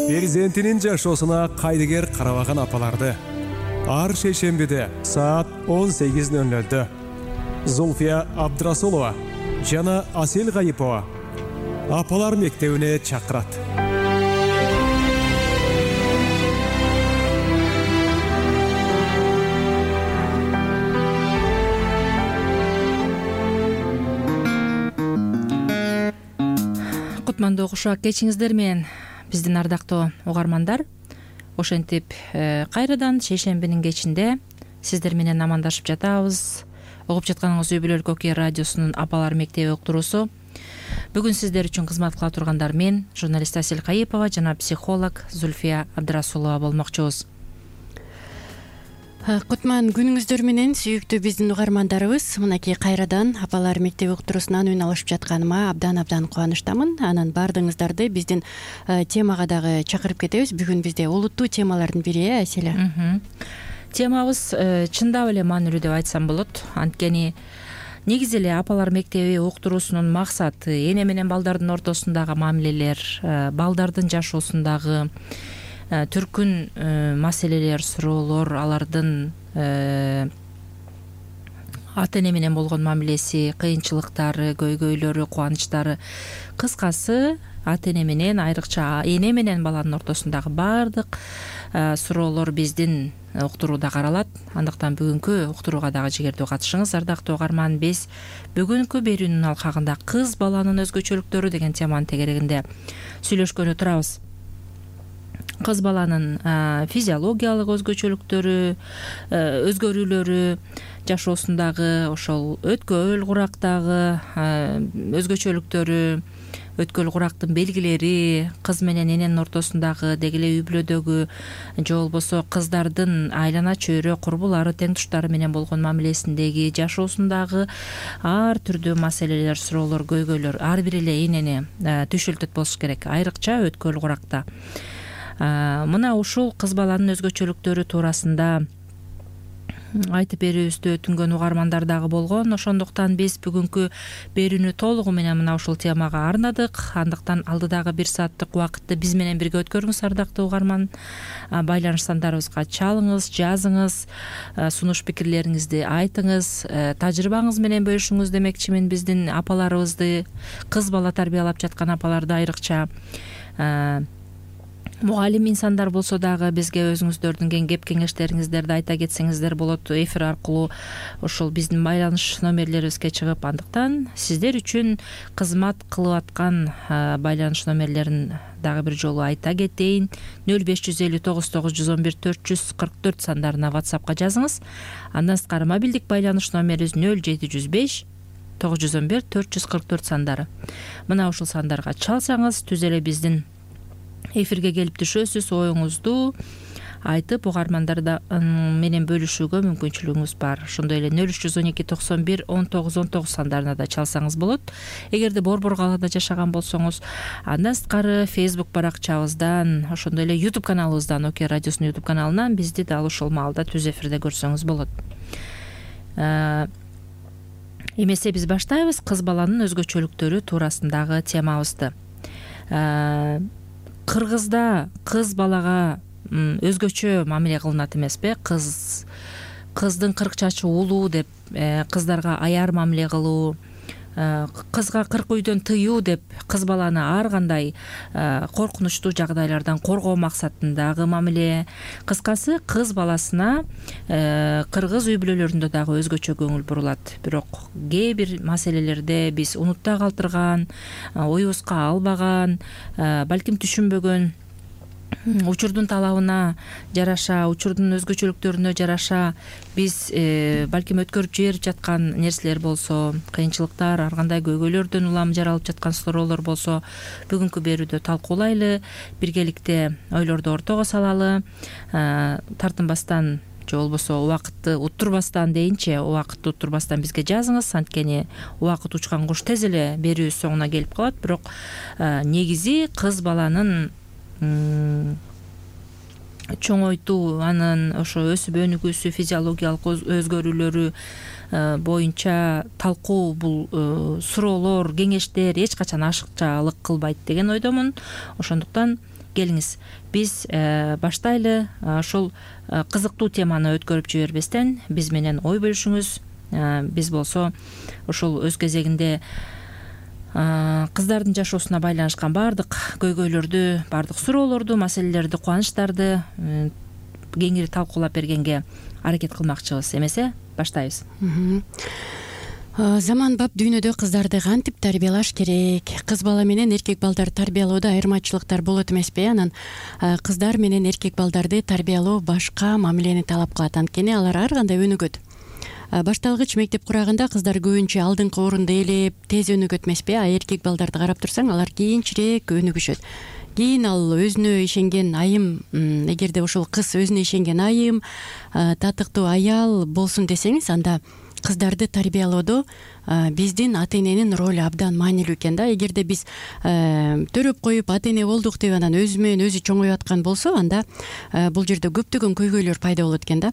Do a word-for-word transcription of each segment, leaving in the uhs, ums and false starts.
перзентинин жашоосуна кайдыгер карабаган апаларды ар шейшембиде саат он сегиз ноль нольдө Зульфия Абдрасулова жана Асел Гайыпова апалар мектебине чакырат. Кутмандуу кушак кечиңиздер менен биздин ардактуу угармандар. Ошентип кайрадан шейшембинин кечинде сиздер менен амандашып жатабыз. Угуп жатканыңыз Үй Бүлөлүк Окуя радиосунун апалар мектеби уктуруусу. Бүгүн сиздер үчүн кызмат кыла тургандар мен, журналист Асел Гайыпова жана психолог Зульфия Абдрасулова болмокчубуз. Кутман күнүңүздөр менен сүйүктүү биздин угармандарыбыз. Мынакей кайрадан апалар мектеби уктуруусунан үн алышып жатканыма абдан абдан кубанычтамын. Анан баардыгыңыздарды биздин темага дагы чакырып кетебиз. Бүгүн бизде улуттуу темалардын бири э Аселе. Темабыз чындап эле маанилүү деп айтсам болот. Анткени негизи эле апалар мектеби уктуруусунун максаты эне менен балдардын ортосундагы мамилелер, балдардын жашоосундагы түркүн маселелер, суроолор, алардын ата эне менен болгон мамилеси, кыйынчылыктары, көйгөйлөрү, кубанычтары, кыскасы ата эне менен, айрыкча эне менен баланын ортосундагы баардык суроолор биздин уктурууда каралат. Андыктан бүгүнкү уктурууга дагы жигердүү катышыңыз, ардактуу угарман. Биз бүгүнкү берүүнүн алкагында кыз баланын өзгөчөлүктөрү деген теманын тегерегинде сүйлөшкөнү турабыз. Кыз баланын физиологиялык өзгөчөлүктөрү, өзгөрүүлөрү, жашоосундагы ошол өткөл курактагы өзгөчөлүктөрү, өткөл курактын белгилери, кыз менен эненин ортосундагы деги эле үй бүлөдөгү же болбосо кыздардын айлана чөйрө курбулары, тең туштары менен болгон мамилесиндеги, жашоосундагы ар түрдүү маселелер, суроолор, көйгөйлөр ар бир эле энени түшүлтөт болуш керек, айрыкча өткөл куракта. Мына ушул кыз баланын өзгөчөлүктөрү туурасында айтып берүүбүздү өтүнгөн угармандар дагы болгон. Ошондуктан биз бүгүнкү берүүнү толугу менен мына ушул темага арнадык. Андыктан алдыдагы бир сааттык убакытты биз менен бирге өткөрүңүз, ардактуу угарман. Байланыш сандарыбызга чалыңыз, жазыңыз, сунуш пикирлериңизди айтыңыз, тажрыйбаңыз менен бөлүшүңүз демекчимин. Биздин апаларыбызды, кыз бала тарбиялап жаткан апаларды айрыкча мугалим инсандар болсо дагы бизге өзүңүздөрдүн кеп кеңештериңиздерди айта кетсеңиздер болот. Эфир аркылуу ошол биздин байланыш номерлерибизге чыгып, андыктан сиздер үчүн кызмат кылып аткан байланыш номерлерин дагы бир жолу айта кетейин. нөл беш жүз элүү тогуз тогуз жүз он бир төрт жүз кырк төрт сандарына WhatsAppка жазыңыз. Андан сырткары мобилдик байланыш номерибиз нөл жети жүз беш тогуз жүз он бир төрт жүз кырк төрт сандары. Мына ушул сандарга чалсаңыз түз эле биздин эфирге келип түшөсүз, оюңузду айтып угармандарда менен бөлүшүүгө мүмкүнчүлүгүңүз бар. Ошондой эле нөл үч жүз он эки токсон бир он тогуз он тогуз сандарына да чалсаңыз болот. Эгерде Борбор калаада жашаган болсоңуз, андан сырткары Facebook баракчабыздан, ошондой эле YouTube каналыбыздан, Окуя радиосунун YouTube каналынан бизди дал ушул маалда түз эфирде көрсөңүз болот. Эмесе биз баштайбыз кыз баланын өзгөчөлүктөрү туурасындагы темабызды. Кыргызда кыз балага өзгөчө мамиле кылынат эмеспи? Кыз кыздын кырк чачы улуу деп, кыздарга аяр мамиле кылуу, кызга кырк үйдөн тыюу деп кыз баланы ар кандай коркунучтуу жагдайлардан коргоо максатындагы мамиле. Кыскасы, кыз баласына кыргыз үй бүлөлөрүндө дагы өзгөчө көңүл бурулат. Бирок кээ бир маселелерде биз унутта калтырган, оюбузга албаган, балким түшүнбөгөн, учурдун талабына жараша, учурдун өзгөчөлүктөрүнө жараша биз балким өткөрүп жиберип жаткан нерселер болсо, кыйынчылыктар, ар кандай көйгөйлөрдөн улам жаралып жаткан суроолор болсо, бүгүнкү берүүдө талкуулайлы, биргеликте ойлорду ортого салалы, тартынбастан же болбосо убакытты уттурбастан дейинчи, убакытты уттурбастан бизге жазыңыз. Анткени убакыт учкан куш тез эле берүү соңуна келип калат. Бирок негизи кыз баланын чоңойтуу, анын ошо өсүп өнүгүүсү, физиологиялык өзгөрүүлөрү боюнча талкуу, бул суроолор, кеңештер эч качан ашыкчалык кылбайт деген ойдомун. Ошондуктан келиңиз биз баштайлы. Ошол кызыктуу теманы өткөрүп жибербестен биз менен ой бөлүшүңүз. Биз болсо ошол өз кезегинде кыздардын жашоосуна байланышкан баардык көйгөйлөрдү, баардык суроолорду, маселелерди, кубанычтарды кеңири талкуулап бергенге аракет кылмакчыбыз эмесе. Баштайбыз. Заманбап дүйнөдө кыздарды кантип тарбиялаш керек? Кыз бала менен эркек балдарды тарбиялоодо айырмачылыктар болот эмеспи? Анан кыздар менен эркек балдарды тарбиялоо башка мамилени талап кылат. Анткени алар ар кандай өнүгөт. Башталгыч мектеп курагында кыздар көбүнчө алдыңкы орунду ээлеп, тез өнүгөт эмеспи? А эркек балдарды карап турсаң, алар кийинчерээк өнүгүшөт. Кийин ал өзүнө ишенген айым, эгерде ошол кыз өзүнө ишенген айым, татыктуу аял болсун десеңиз, анда кыздарды тарбиялоодо биздин ата эненин ролу абдан маанилүү экен да. Эгерде биз төрөп коюп ата эне болдук деп анан өзү менен өзү чоңоюп аткан болсо, анда бул жерде көптөгөн көйгөйлөр пайда болот экен да.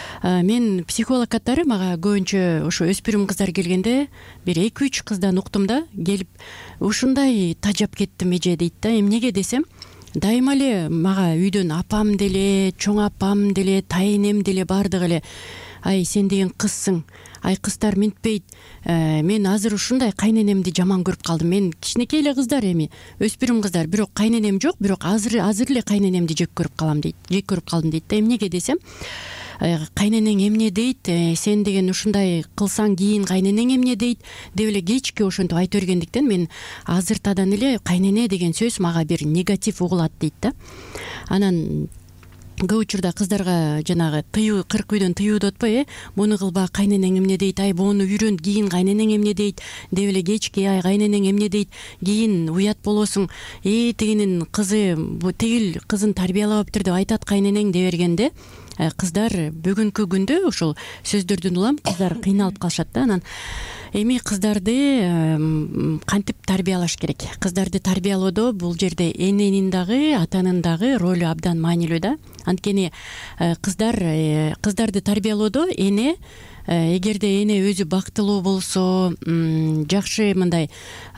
Мен психолог катары мага көбүнчө ошо өспүрүм кыздар келгенде бир эки үч кыздан уктум да, келип ушундай тажап кеттим эже дейт да. Эмнеге десем, дайыма эле мага үйдөн апам деле, чоң апам деле, тайэнем деле баардыгы эле ай сен деген кызсың, ай кыздар минтпейт, мен азыр ушундай кайненемди жаман көрүп калдым. Мен кичинекей эле кыздар, эми өспүрүм кыздар, бирок кайненем жок, бирок азыр азыр эле кайненемди жек көрүп калам дейт, жек көрүп калдым дейт да. Эмнеге десем, кайненең эмне дейт, сен деген ушундай кылсаң кийин кайненең эмне дейт деп эле кечки ошентип айта бергендиктен мен азыртадан эле кайнене деген сөз мага бир негатив угулат дейт да. Анан көп учурда кыздарга жанагы тыюу, кырк үйдөн тыюу деп атпайбы, э муну кылба, кайненең эмне дейт, ай буну үйрөн, кийин кайненең эмне дейт деп эле кечки, ай кайненең эмне дейт, кийин уят болосуң, э тигинин кызы, тигил кызын тарбиялабаптыр деп айтат кайненең деп бергенде, кыздар бүгүнкү күндө ошол сөздөрдүн улам кыздар кыйналып калышат да. Анан эми кыздарды кантип тарбиялаш керек? Кыздарды тарбиялоодо бул жерде эненин дагы, атанын дагы ролу абдан маанилүү да. Анткени кыздар кыздарды тарбиялоодо эне, эгерде эне өзү бактылуу болсо, жакшы мындай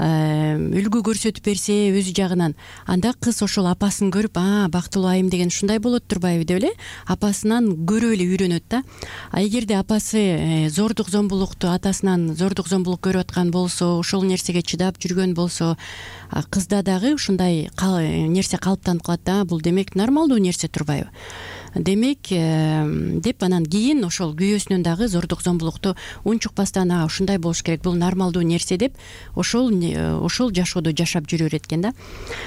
үлгү көрсөтүп берсе өзү жагынан, анда кыз ошол апасын көрүп, а бактылуу айым деген ушундай болот турбайбы деп эле апасынан көрүп эле үйрөнөт да. А эгерде апасы зордук зомбулукту, атасынан зордук зомбулук көрүп аткан болсо, ошол нерсеге чыдап жүргөн болсо, кызда дагы ушундай нерсе калыптанып калат да. Бул демек нормалдуу нерсе турбайбы? Демек деп анан кийин ошол күйөөсүнөн дагы зордук зомбулукту унчукпастан, а ушундай болуш керек, бул нормалдуу нерсе деп ошол ошол жашоодо жашап жүрө берет экен да.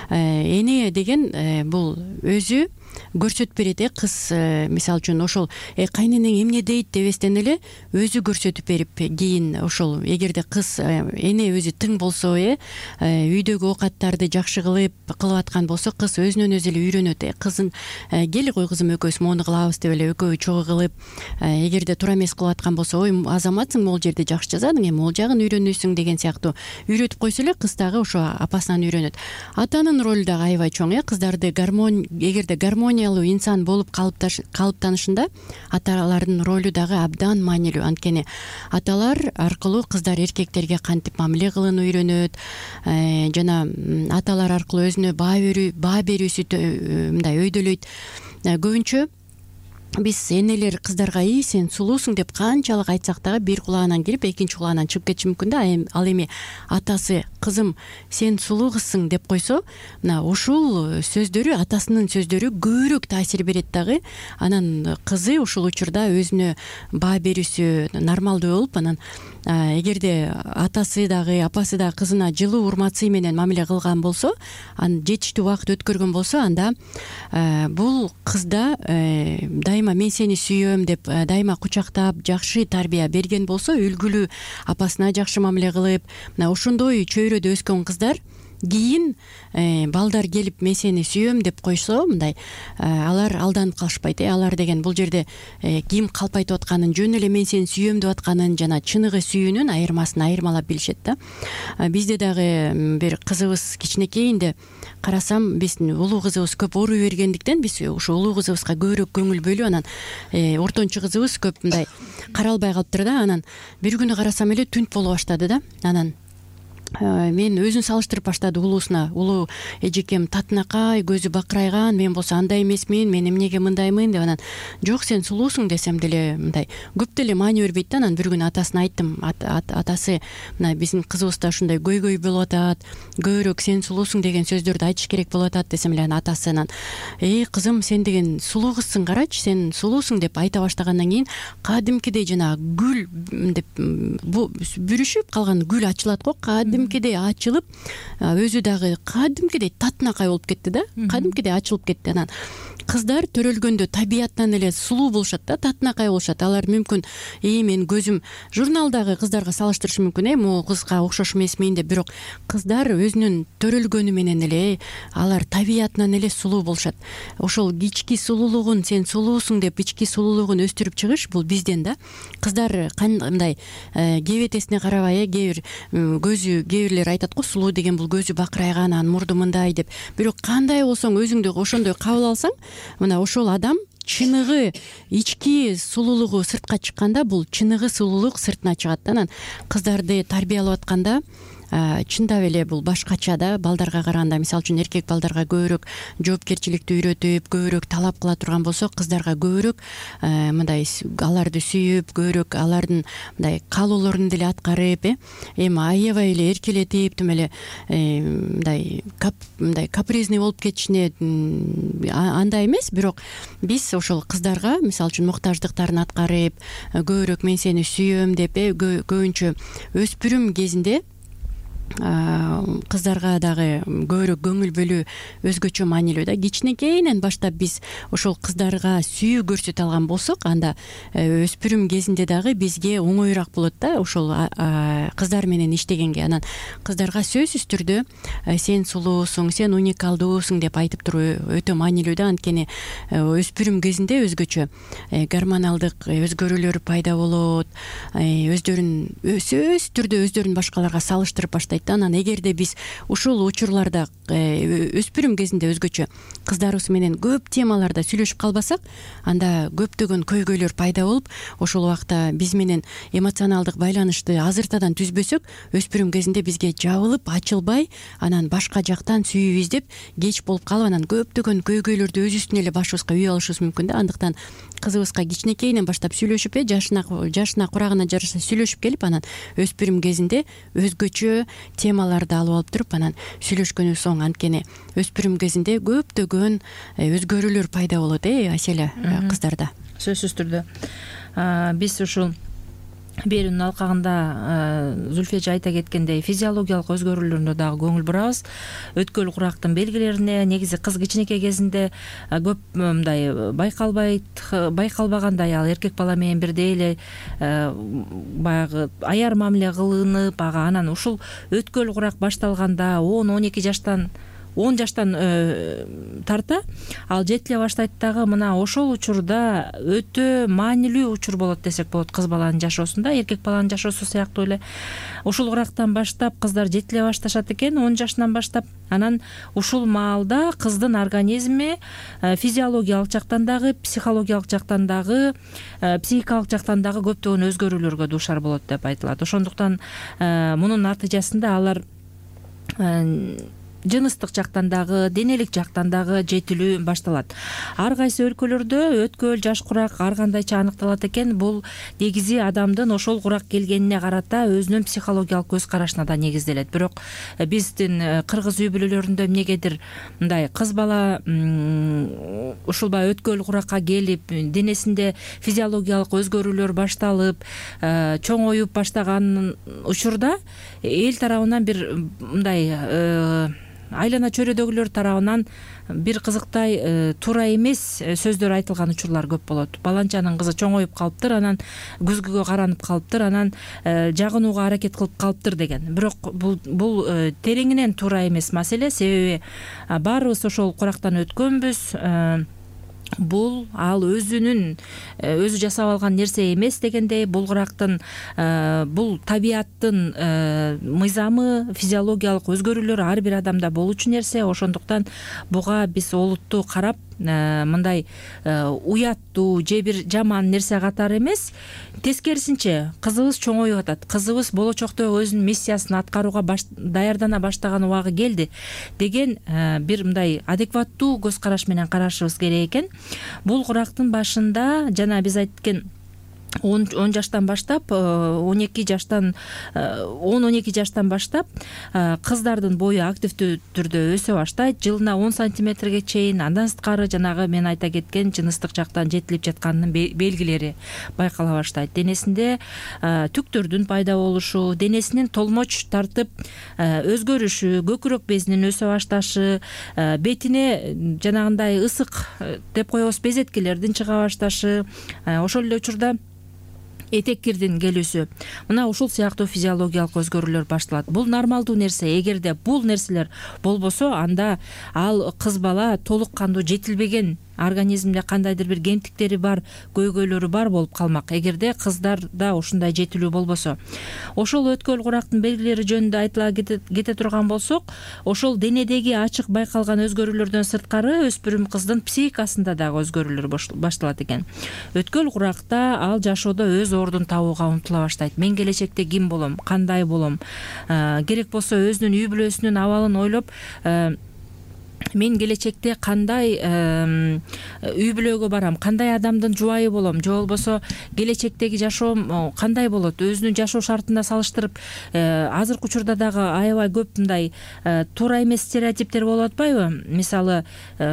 Эне деген бул өзү көрсөтүп берет, э кыз мисалы үчүн ошол кайненең эмне дейт дебестен эле өзү көрсөтүп берип, кийин ошол эгерде кыз эне өзү тың болсо, э үйдөгү оокаттарды жакшы кылып кылып аткан болсо, кыз өзүнөн өзү эле үйрөнөт. Кызын кели кой кызым экөөбүз моуну кылабыз деп эле экөө чогуу кылып, эгерде туура эмес кылып аткан болсо, ой азаматсың, могул жерде жакшы жазадың, эми могул жагын үйрөнүүсүң деген сыяктуу үйрөтүп койсо эле кыз дагы ошо апасынан үйрөнөт. Атанын ролу дагы аябай чоң, э кыздарды гармон эгерде гармониялуу инсан болуп калыптанышында аталардын ролу дагы абдан маанилүү. Анткени аталар аркылуу кыздар эркектерге кантип мамиле кылууну үйрөнөт, жана аталар аркылуу өзүнө баа берүү, баа берүүсү мындай өйдөлөйт. Көбүнчө биз энелер кыздарга и сен сулуусуң деп канчалык айтсак дагы бир кулагынан кирип экинчи кулагынан чыгып кетиши мүмкүн да. Ал эми атасы кызым сен сулуу кызсың деп койсо, мына ушул сөздөрү, атасынын сөздөрү көбүрөөк таасир берет дагы. Анан кызы ушул учурда өзүнө баа берүүсү нормалдуу болуп, анан эгерде атасы дагы апасы дагы кызына жылуу урмат-сый менен мамиле кылган болсо, анан жетиштүү убакыт өткөргөн болсо, анда бул кызда дайыма мен сени сүйөм деп дайыма кучактап жакшы тарбия берген болсо, үлгүлүү апасына жакшы мамиле кылып, мына ошондой чөйрөдө өскөн кыздар кийин балдар келип мен сени сүйөм деп койсо, мындай алар алданып калышпайт. э Алар деген бул жерде ким калп айтып атканын, жөн эле мен сени сүйөм деп атканын жана чыныгы сүйүүнүн айырмасын айырмалап билишет да. Бизде дагы бир кызыбыз кичинекейинде карасам, биздин улуу кызыбыз көп ооруй бергендиктен биз ушу улуу кызыбызга көбүрөөк көңүл бөлүп, анан ортончу кызыбыз көп мындай каралбай калыптыр да. Анан бир күнү карасам эле түнт боло баштады да. Анан мен өзүн салыштырып баштады улуусуна. Улуу эжекем татынакай, көзү бакырайган, мен болсо андай эмесмин, мен эмнеге мындаймын деп. Анан жок, сен сулуусуң десем деле мындай көп деле маани бербейт да. Анан бир күнү атасына айттым, атасы мына биздин кызыбызда ушундай көйгөй болуп атат, көбүрөөк сен сулуусуң деген сөздөрдү айтыш керек болуп атат десем эле, анан атасы анан эй кызым, сен деген сулуу кызсың, карачы, сен сулуусуң деп айта баштагандан кийин кадимкидей жанагы гүл деп бүрүшүп калган гүл ачылат го, кадимкидей ачылып, өзү дагы кадимкидей татынакай болуп кетти да, кадимкидей ачылып кетти. Анан кыздар төрөлгөндө табияттан эле сулуу болушат да, татынакай болушат. Алар мүмкүн и мен көзүм журналдагы кыздарга салыштырышы мүмкүн, э могу кызга окшош эмесмин деп, бирок кыздар өзүнүн төрөлгөнү менен эле алар табиятынан эле сулуу болушат. Ошол ички сулуулугун, сен сулуусуң деп ички сулуулугун өстүрүп чыгыш бул бизден да. Кыздар кандай кебетесине карабай, кээ бир көзү, кээ бирлер айтат го, сулуу деген бул көзү бакырайган, анын мурду мындай деп. Бирок кандай болсоң, өзүңдү ошондой кабыл алсаң, мына ошол адам чыныгы ички сулуулугу сыртка чыкканда, бул чыныгы сулуулук сыртына чыгат да. Анан кыздарды тарбиялап атканда чындап эле бул башкача да, балдарга караганда. Мисалы үчүн эркек балдарга көбүрөөк жоопкерчиликти үйрөтүп, көбүрөөк талап кыла турган болсок, кыздарга көбүрөөк мындай аларды сүйүп, көбүрөөк алардын мындай каалоолорун деле аткарып, э эми аябай эле эркелетип, тим эле мындай мындай капризный болуп кетишине андай эмес. Бирок биз ошол кыздарга мисалы үчүн муктаждыктарын аткарып, көбүрөөк мен сени сүйөм деп, көбүнчө өспүрүм кезинде кыздарга дагы көбүрөөк көңүл бөлүү өзгөчө маанилүү да. Кичинекейинен баштап биз ошол кыздарга сүйүү көрсөтө алган болсок, анда өспүрүм кезинде дагы бизге оңоюраак болот да, ошол кыздар менен иштегенге. Анан кыздарга сөзсүз түрдө сен сулуусуң, сен уникалдуусуң деп айтып туруу өтө маанилүү да. Анткени өспүрүм кезинде өзгөчө гормоналдык өзгөрүүлөр пайда болот, өздөрүн сөзсүз түрдө өздөрүн башкаларга салыштырып баштайт. Анан эгерде биз ушул учурларда өспүрүм кезинде өзгөчө кыздарыбыз менен көп темаларда сүйлөшүп калбасак, анда көптөгөн көйгөйлөр пайда болуп, ошол убакта биз менен эмоционалдык байланышты азыртадан түзбөсөк, өспүрүм кезинде бизге жабылып, ачылбай, анан башка жактан сүйүү издеп кеч болуп калып, анан көптөгөн көйгөйлөрдү өз үстүнө эле башыбызга үйүп алышыбыз мүмкүн да. Андыктан кызыбызга кичинекейинен баштап сүйлөшүп, э жашына жашына курагына жараша сүйлөшүп келип, анан өспүрүм кезинде өзгөчө темаларды алып алып туруп, анан сүйлөшкөнүбүз оң. Анткени өспүрүм кезинде көптөгөн өзгөрүүлөр пайда болот, э Аселя, кыздарда. Сөзсүз түрдө биз ушул берүүнүн алкагында Зүлфия айта кеткендей физиологиялык өзгөрүүлөрүнө дагы көңүл бурабыз. Өткөл курактын белгилерине негизи кыз кичинекей кезинде көп мындай байкалбайт, байкалбагандай ал эркек бала менен бирдей эле баягы аяр мамиле кылынып, ага анан ушул өткөл курак башталганда он он эки жаштан он жаштан тарта ал жетиле баштайт дагы. Мына ошол учурда өтө маанилүү учур болот десек болот кыз баланын жашоосунда, эркек баланын жашоосу сыяктуу эле. Ушул урактан баштап кыздар жетиле башташат экен, он жашынан баштап. Анан ушул маалда кыздын организми физиологиялык жактан дагы, психологиялык жактан дагы, психикалык жактан дагы көптөгөн өзгөрүүлөргө дуушар болот деп айтылат. Ошондуктан мунун натыйжасында алар жыныстык жактан дагы, денелик жактан дагы жетилүү башталат. Ар кайсы өлкөлөрдө өткөл, жаш курак ар кандайча аныкталат экен. Бул негизи адамдын ошол курак келгенине карата өзүнүн психологиялык көз карашына да негизделет. Бирок биздин кыргыз үй бүлөлөрүндө эмнегедир мындай кыз бала ушулбай өткөл куракка келип, денесинде физиологиялык өзгөрүүлөр башталып, чоңоюп баштаган учурда эл тарабынан бир мындай айлана чөйрөдөгүлөр тарабынан бир кызыктай туура эмес сөздөр айтылган учурлар көп болот. Баланчанын кызы чоңоюп калыптыр, анан күзгүгө каранып калыптыр, анан жагынууга аракет кылып калыптыр деген. Бирок бул бул тереңинен туура эмес маселе, себеби баарыбыз ошол курактан өткөнбүз. Бул ал өзүнүн өзү жасап алган нерсе эмес дегендей, бул курактын бул табияттын мыйзамы, физиологиялык өзгөрүүлөр ар бир адамда болуучу нерсе. Ошондуктан буга биз олуттуу карап, мындай уяттуу же бир жаман нерсе катары эмес, тескерисинче кызыбыз чоңоюп атат, кызыбыз болочокто өзүнүн миссиясын аткарууга даярдана баштаган убагы келди деген бир мындай адекваттуу көз караш менен карашыбыз керек экен. Бул курактын башында жана биз айткен он жаштан баштап, он эки жаштан он он эки жаштан баштап кыздардын бою активдүү түрдө өсө баштайт. Жылына он сантиметрге чейин, андан сырткары жанагы мен айта кеткен жыныстык жактан жетилип жатканынын белгилери байкала баштайт. Денесинде түктөрдүн пайда болушу, денесинин толмоч тартып өзгөрүшү, көкүрөк безинин өсө башташы, бетине жанагындай ысык деп коебуз безеткелердин чыга башташы, ошол эле учурда этек кирдин келүүсү, мына ушул сыяктуу физиологиялык өзгөрүүлөр башталат. Бул нормалдуу нерсе. Эгерде бул нерселер болбосо, анда ал кыз бала толук кандуу жетилбеген, организмде кандайдыр бир кемтиктери бар, көйгөйлөрү бар болуп калмак, эгерде кыздарда ушундай жетилүү болбосо. Ошол өткөл курактын белгилери жөнүндө айтыла кете турган болсок, ошол денедеги ачык байкалган өзгөрүүлөрдөн сырткары өспүрүм кыздын психикасында дагы өзгөрүүлөр башталат экен. Өткөл куракта ал жашоодо өз ордун табууга умтула баштайт. Мен келечекте ким болом, кандай болом, керек болсо өзүнүн үй бүлөсүнүн абалын ойлоп, мен келечекте кандай үй бүлөгө барам, кандай адамдын жубайы болом, же болбосо келечектеги жашоом кандай болот, өзүнүн жашоо шартына салыштырып азыркы учурда дагы аябай көп мындай туура эмес стереотиптер болуп атпайбы? Мисалы,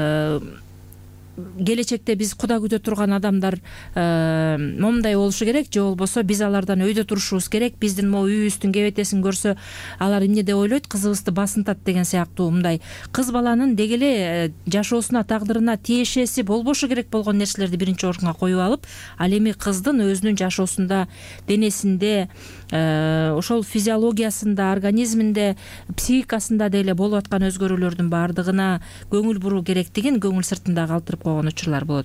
келечекте биз куда күтө турган адамдар момундай болушу керек, же болбосо биз алардан өйдө турушубуз керек, биздин могу үйүбүздүн кебетесин көрсө алар эмне деп ойлойт, кызыбызды басынтат деген сыяктуу мындай кыз баланын деги эле жашоосуна, тагдырына тиешеси болбошу керек болгон нерселерди биринчи орунга коюп алып, ал эми кыздын өзүнүн жашоосунда, денесинде, ошол физиологиясында, организминде, психикасында деле болуп аткан өзгөрүүлөрдүн баардыгына көңүл буруу керектигин көңүл сыртында калтырып койгон учурлар болот.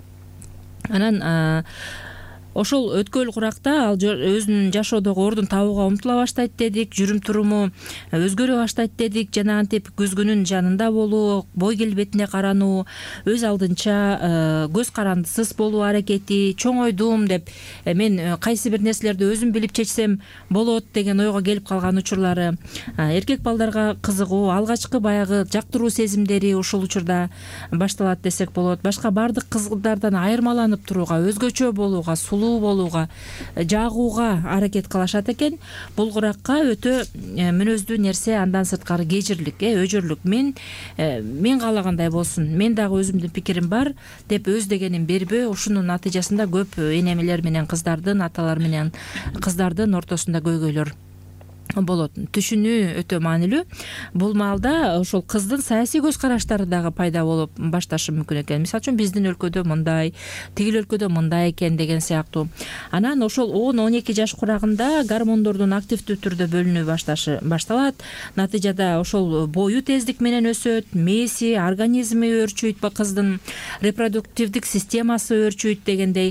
Анан ошол өткөл куракта ал өзүнүн жашоодогу ордун табууга умтула баштайт дедик, жүрүм туруму өзгөрө баштайт дедик, жанагынтип күзгүнүн жанында болуу, бой келбетине карануу, өз алдынча көз карандысыз болуу аракети, чоңойдум деп мен кайсы бир нерселерди өзүм билип чечсем болот деген ойго келип калган учурлары, эркек балдарга кызыгуу, алгачкы баягы жактыруу сезимдери ушул учурда башталат десек болот. Башка баардык кыздардан айырмаланып турууга, өзгөчө болууга, сулуу болууга, жагууга аракет кылышат экен. Бул куракка өтө мүнөздүү нерсе андан сырткары кежирлик, өжөрлүк. Мен мен каалагандай болсун, мен дагы өзүмдүн пикирим бар деп өз дегенин бербөө, ушунун натыйжасында көп энемелер менен кыздардын, аталар менен кыздардын ортосунда көйгөйлөр болот. Түшүнүү өтө маанилүү. Бул маалда ошол кыздын саясий көз караштары дагы пайда болуп башташы мүмкүн экен. Мисалы үчүн биздин өлкөдө мындай, тигил өлкөдө мындай экен деген сыяктуу. Анан ошол он он эки жаш курагында гормондордун активдүү түрдө бөлүнүү башташы башталат. Натыйжада ошол бою тездик менен өсөт, мээси, организми өөрчүйт, кыздын репродуктивдик системасы өөрчүйт дегендей.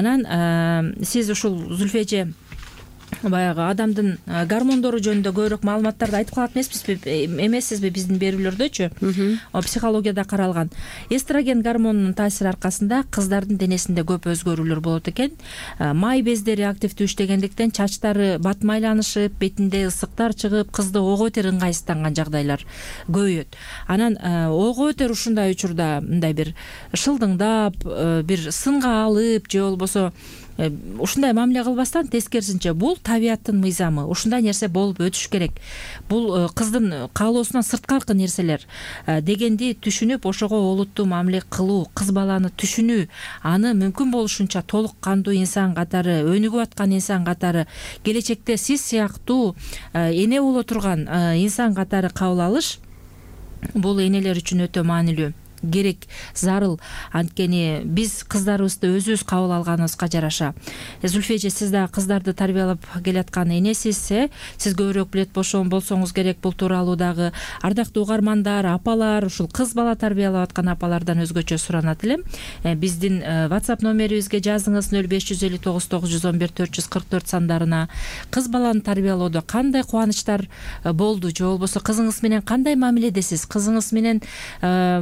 Анан сиз ушул Зүлфэже баягы адамдын гормондору жөнүндө көбүрөөк маалыматтарды айтып калат эмеспизби, эмессизби биздин берүүлөрдөчү? Психологияда каралган. Эстроген гормонунун таасири аркасында кыздардын денесинде көп өзгөрүүлөр болот экен. Май бездери активдүү иштегендиктен чачтары батмайланышып, бетинде ысыктар чыгып, кызды ого бетер ыңгайсызданган жагдайлар көбөйөт. Анан ого бетер ушундай учурда мындай бир шылдыңдап, бир сынга алып, же болбосо ушундай мамиле кылбастан тескерисинче бул табияттын мыйзамы, ушундай нерсе болуп өтүш керек. Бул кыздын каалоосунан сырткаркы нерселер дегенди түшүнүп, ошого олуттуу мамиле кылуу, кыз баланы түшүнүү, аны мүмкүн болушунча толук кандуу инсан катары, өнүгүп аткан инсан катары, келечекте сиз сыяктуу эне боло турган инсан катары кабыл алыш бул энелер үчүн өтө маанилүү, керек, зарыл. Анткени биз кыздарыбызды өзүбүз кабыл алганыбызга жараша. Зүлфэже, сиз да кыздарды тарбиялап келаткан энесиз, сиз көбүрөөк билет болсоңуз керек бул тууралуу дагы. Ардактуу угармандар, апалар, ушул кыз бала тарбиялап аткан апалардан өзгөчө суранат элем. Биздин WhatsApp номерибизге жазыңыз нөл беш жүз элүү тогуз тогуз жүз он бир төрт жүз кырк төрт сандарына. Кыз баланы тарбиялоодо кандай кубанычтар болду, же болбосо кызыңыз менен кандай мамиледесиз, кызыңыз менен болгон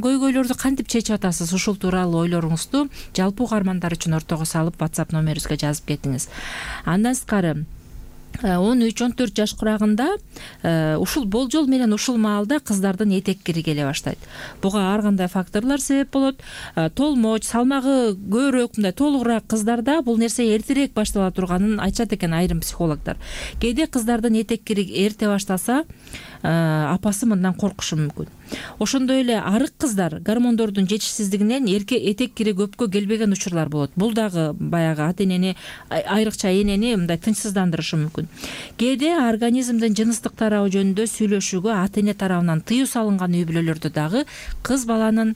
көйгөйлөрдү кантип чечип атасыз? Ушул тууралуу ойлоруңузду жалпы угармандар үчүн ортого салып WhatsApp номерибизге жазып кетиңиз. Андан сырткары он үч он төрт жаш курагында ушул болжол менен ушул маалда кыздардын этек кири келе баштайт. Буга ар кандай факторлор себеп болот. Толмоч, салмагы көбүрөөк, мындай толугураак кыздарда бул нерсе эртерээк баштала турганын айтышат экен айрым психологдор. Кээде кыздардын этек кири эрте башталса, апасы мындан коркушу мүмкүн. Ошондой эле арык кыздар гормондордун жетишсиздигинен эрке этек кири көпкө келбеген учурлар болот. Бул дагы баягы ата-энени, айрыкча энени мындай тынчсыздандырышы мүмкүн. Кээде организмдин жыныстык тарабы жөнүндө сүйлөшүүгө ата-эне тарабынан тыюу салынган үй бүлөлөрдө дагы кыз баланын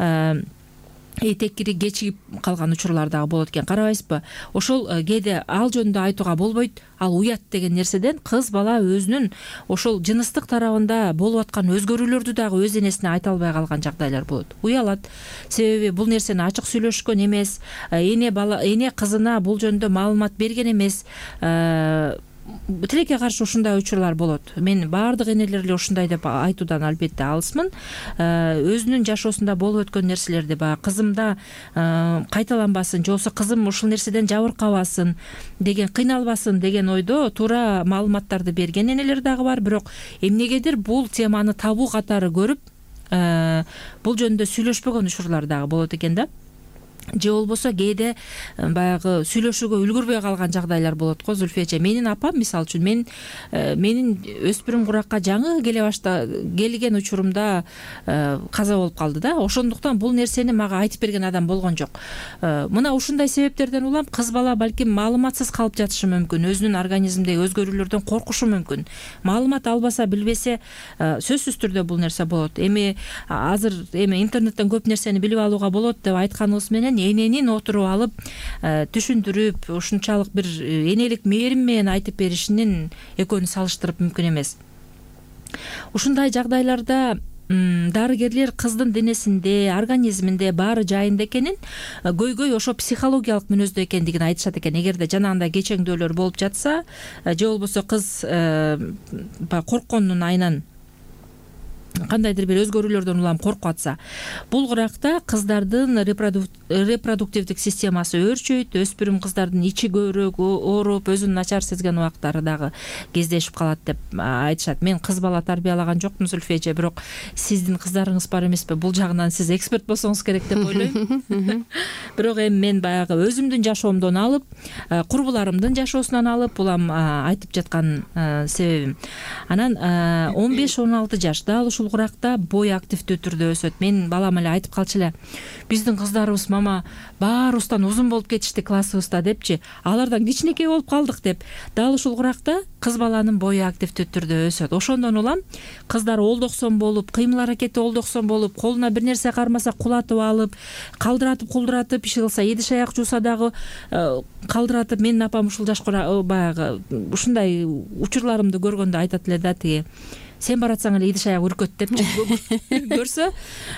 этек кири кечигип калган учурлар дагы болот экен. Карабайсызбы? Ошол кээде ал жөнүндө айтууга болбойт, ал уят деген нерседен кыз бала өзүнүн ошол жыныстык тарабында болуп аткан өзгөрүүлөрдү дагы өз энесине айта албай калган жагдайлар болот. Уялат. Себеби бул нерсени ачык сүйлөшкөн эмес, эне бала эне кызына бул жөнүндө маалымат берген эмес. Тилекке каршы ушундай учурлар болот. Мен баардык энелер эле ушундай деп айтуудан албетте алысмын. Өзүнүн жашоосунда болуп өткөн нерселерди баягы кызымда кайталанбасын, же болбосо кызым ушул нерседен жабыркабасын деген, кыйналбасын деген ойдо туура маалыматтарды берген энелер дагы бар. Бирок эмнегедир бул теманы табуу катары көрүп, бул жөнүндө сүйлөшпөгөн учурлар дагы болот экен да. Же болбосо кээде баягы сүйлөшүүгө үлгүрбөй калган жагдайлар болот го. Зүлфия, менин апам мисалы үчүн мен менин өспүрүм куракка жаңы келе башта келген учурумда каза болуп калды да. Ошондуктан бул нерсени мага айтып берген адам болгон жок. Мына ушундай себептерден улам кыз бала балким маалыматсыз калып жатышы мүмкүн, өзүнүн организминдеги өзгөрүүлөрдөн коркушу мүмкүн. Маалымат албаса, билбесе, сөзсүз түрдө бул нерсе болот. Эми азыр эми интернеттен көп нерсени билип алууга болот деп айтканыбыз менен эненин отуруп алып түшүндүрүп, ушунчалык бир энелик мээрим менен айтып беришинин экөөнү салыштырып мүмкүн эмес. Ушундай жагдайларда дарыгерлер кыздын денесинде, организминде баары жайында экенин, көйгөй ошо психологиялык мүнөздө экендигин айтышат экен. Эгерде жанагындай кечеңдөөлөр болуп жатса, же болбосо кыз коркконунун айынан кандайдыр бир өзгөрүүлөрдөн улам коркуп атса, бул куракта кыздардын репродуктивдик системасы өөрчөйт, өспүрүм кыздардын ичи көбүрөөк ооруп, өзүн начар сезген убактары дагы кездешип калат деп айтышат. Мен кыз бала тарбиялаган жокмун, Зүлфия, бирок сиздин кыздарыңыз бар эмеспи? Бул жагынан сиз эксперт болсоңуз керек деп ойлойм. Бирок эми мен баягы өзүмдүн жашоомдон алып, курбуларымдын жашоосунан алып, улам айтып жаткан себебим. Анан он беш он алты жаш дал ушул куракта бой активдүү түрдө өсөт. Мен балам эле айтып калчу эле, биздин кыздарыбыз мама баарыбыздан узун болуп кетишти классыбызда депчи, алардан кичинекей болуп калдык деп. Дал ушул куракта кыз баланын бою активдүү түрдө өсөт. Ошондон улам кыздар олдоксон болуп, кыймыл аракети олдоксон болуп, колуна бир нерсе кармаса кулатып алып, калдыратып кулдуратып, иши кылса идиш аяк жууса дагы калдыратып. Менин апам ушул жаш баягы ушундай учурларымды көргөндө айтат эле да, тиги сен баратсаң эле идиш аяк үркөт депчи көрсө,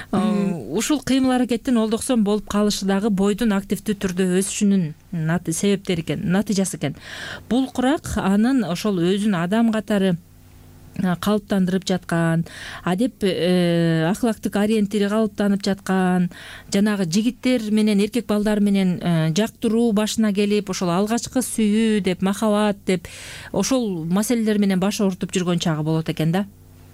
ушул кыймыл аракеттин олдоксон болуп калышы дагы бойдун активдүү түрдө өсүшүнүн себептери экен, натыйжасы экен. Бул курак анын ошол өзүн адам катары калыптандырып жаткан, адеп ахлактык ориентири калыптанып жаткан, жанагы жигиттер менен эркек балдар менен жактыруу башына келип, ошол алгачкы сүйүү деп, махабат деп, ошол маселелер менен баш оорутуп жүргөн чагы болот экен да.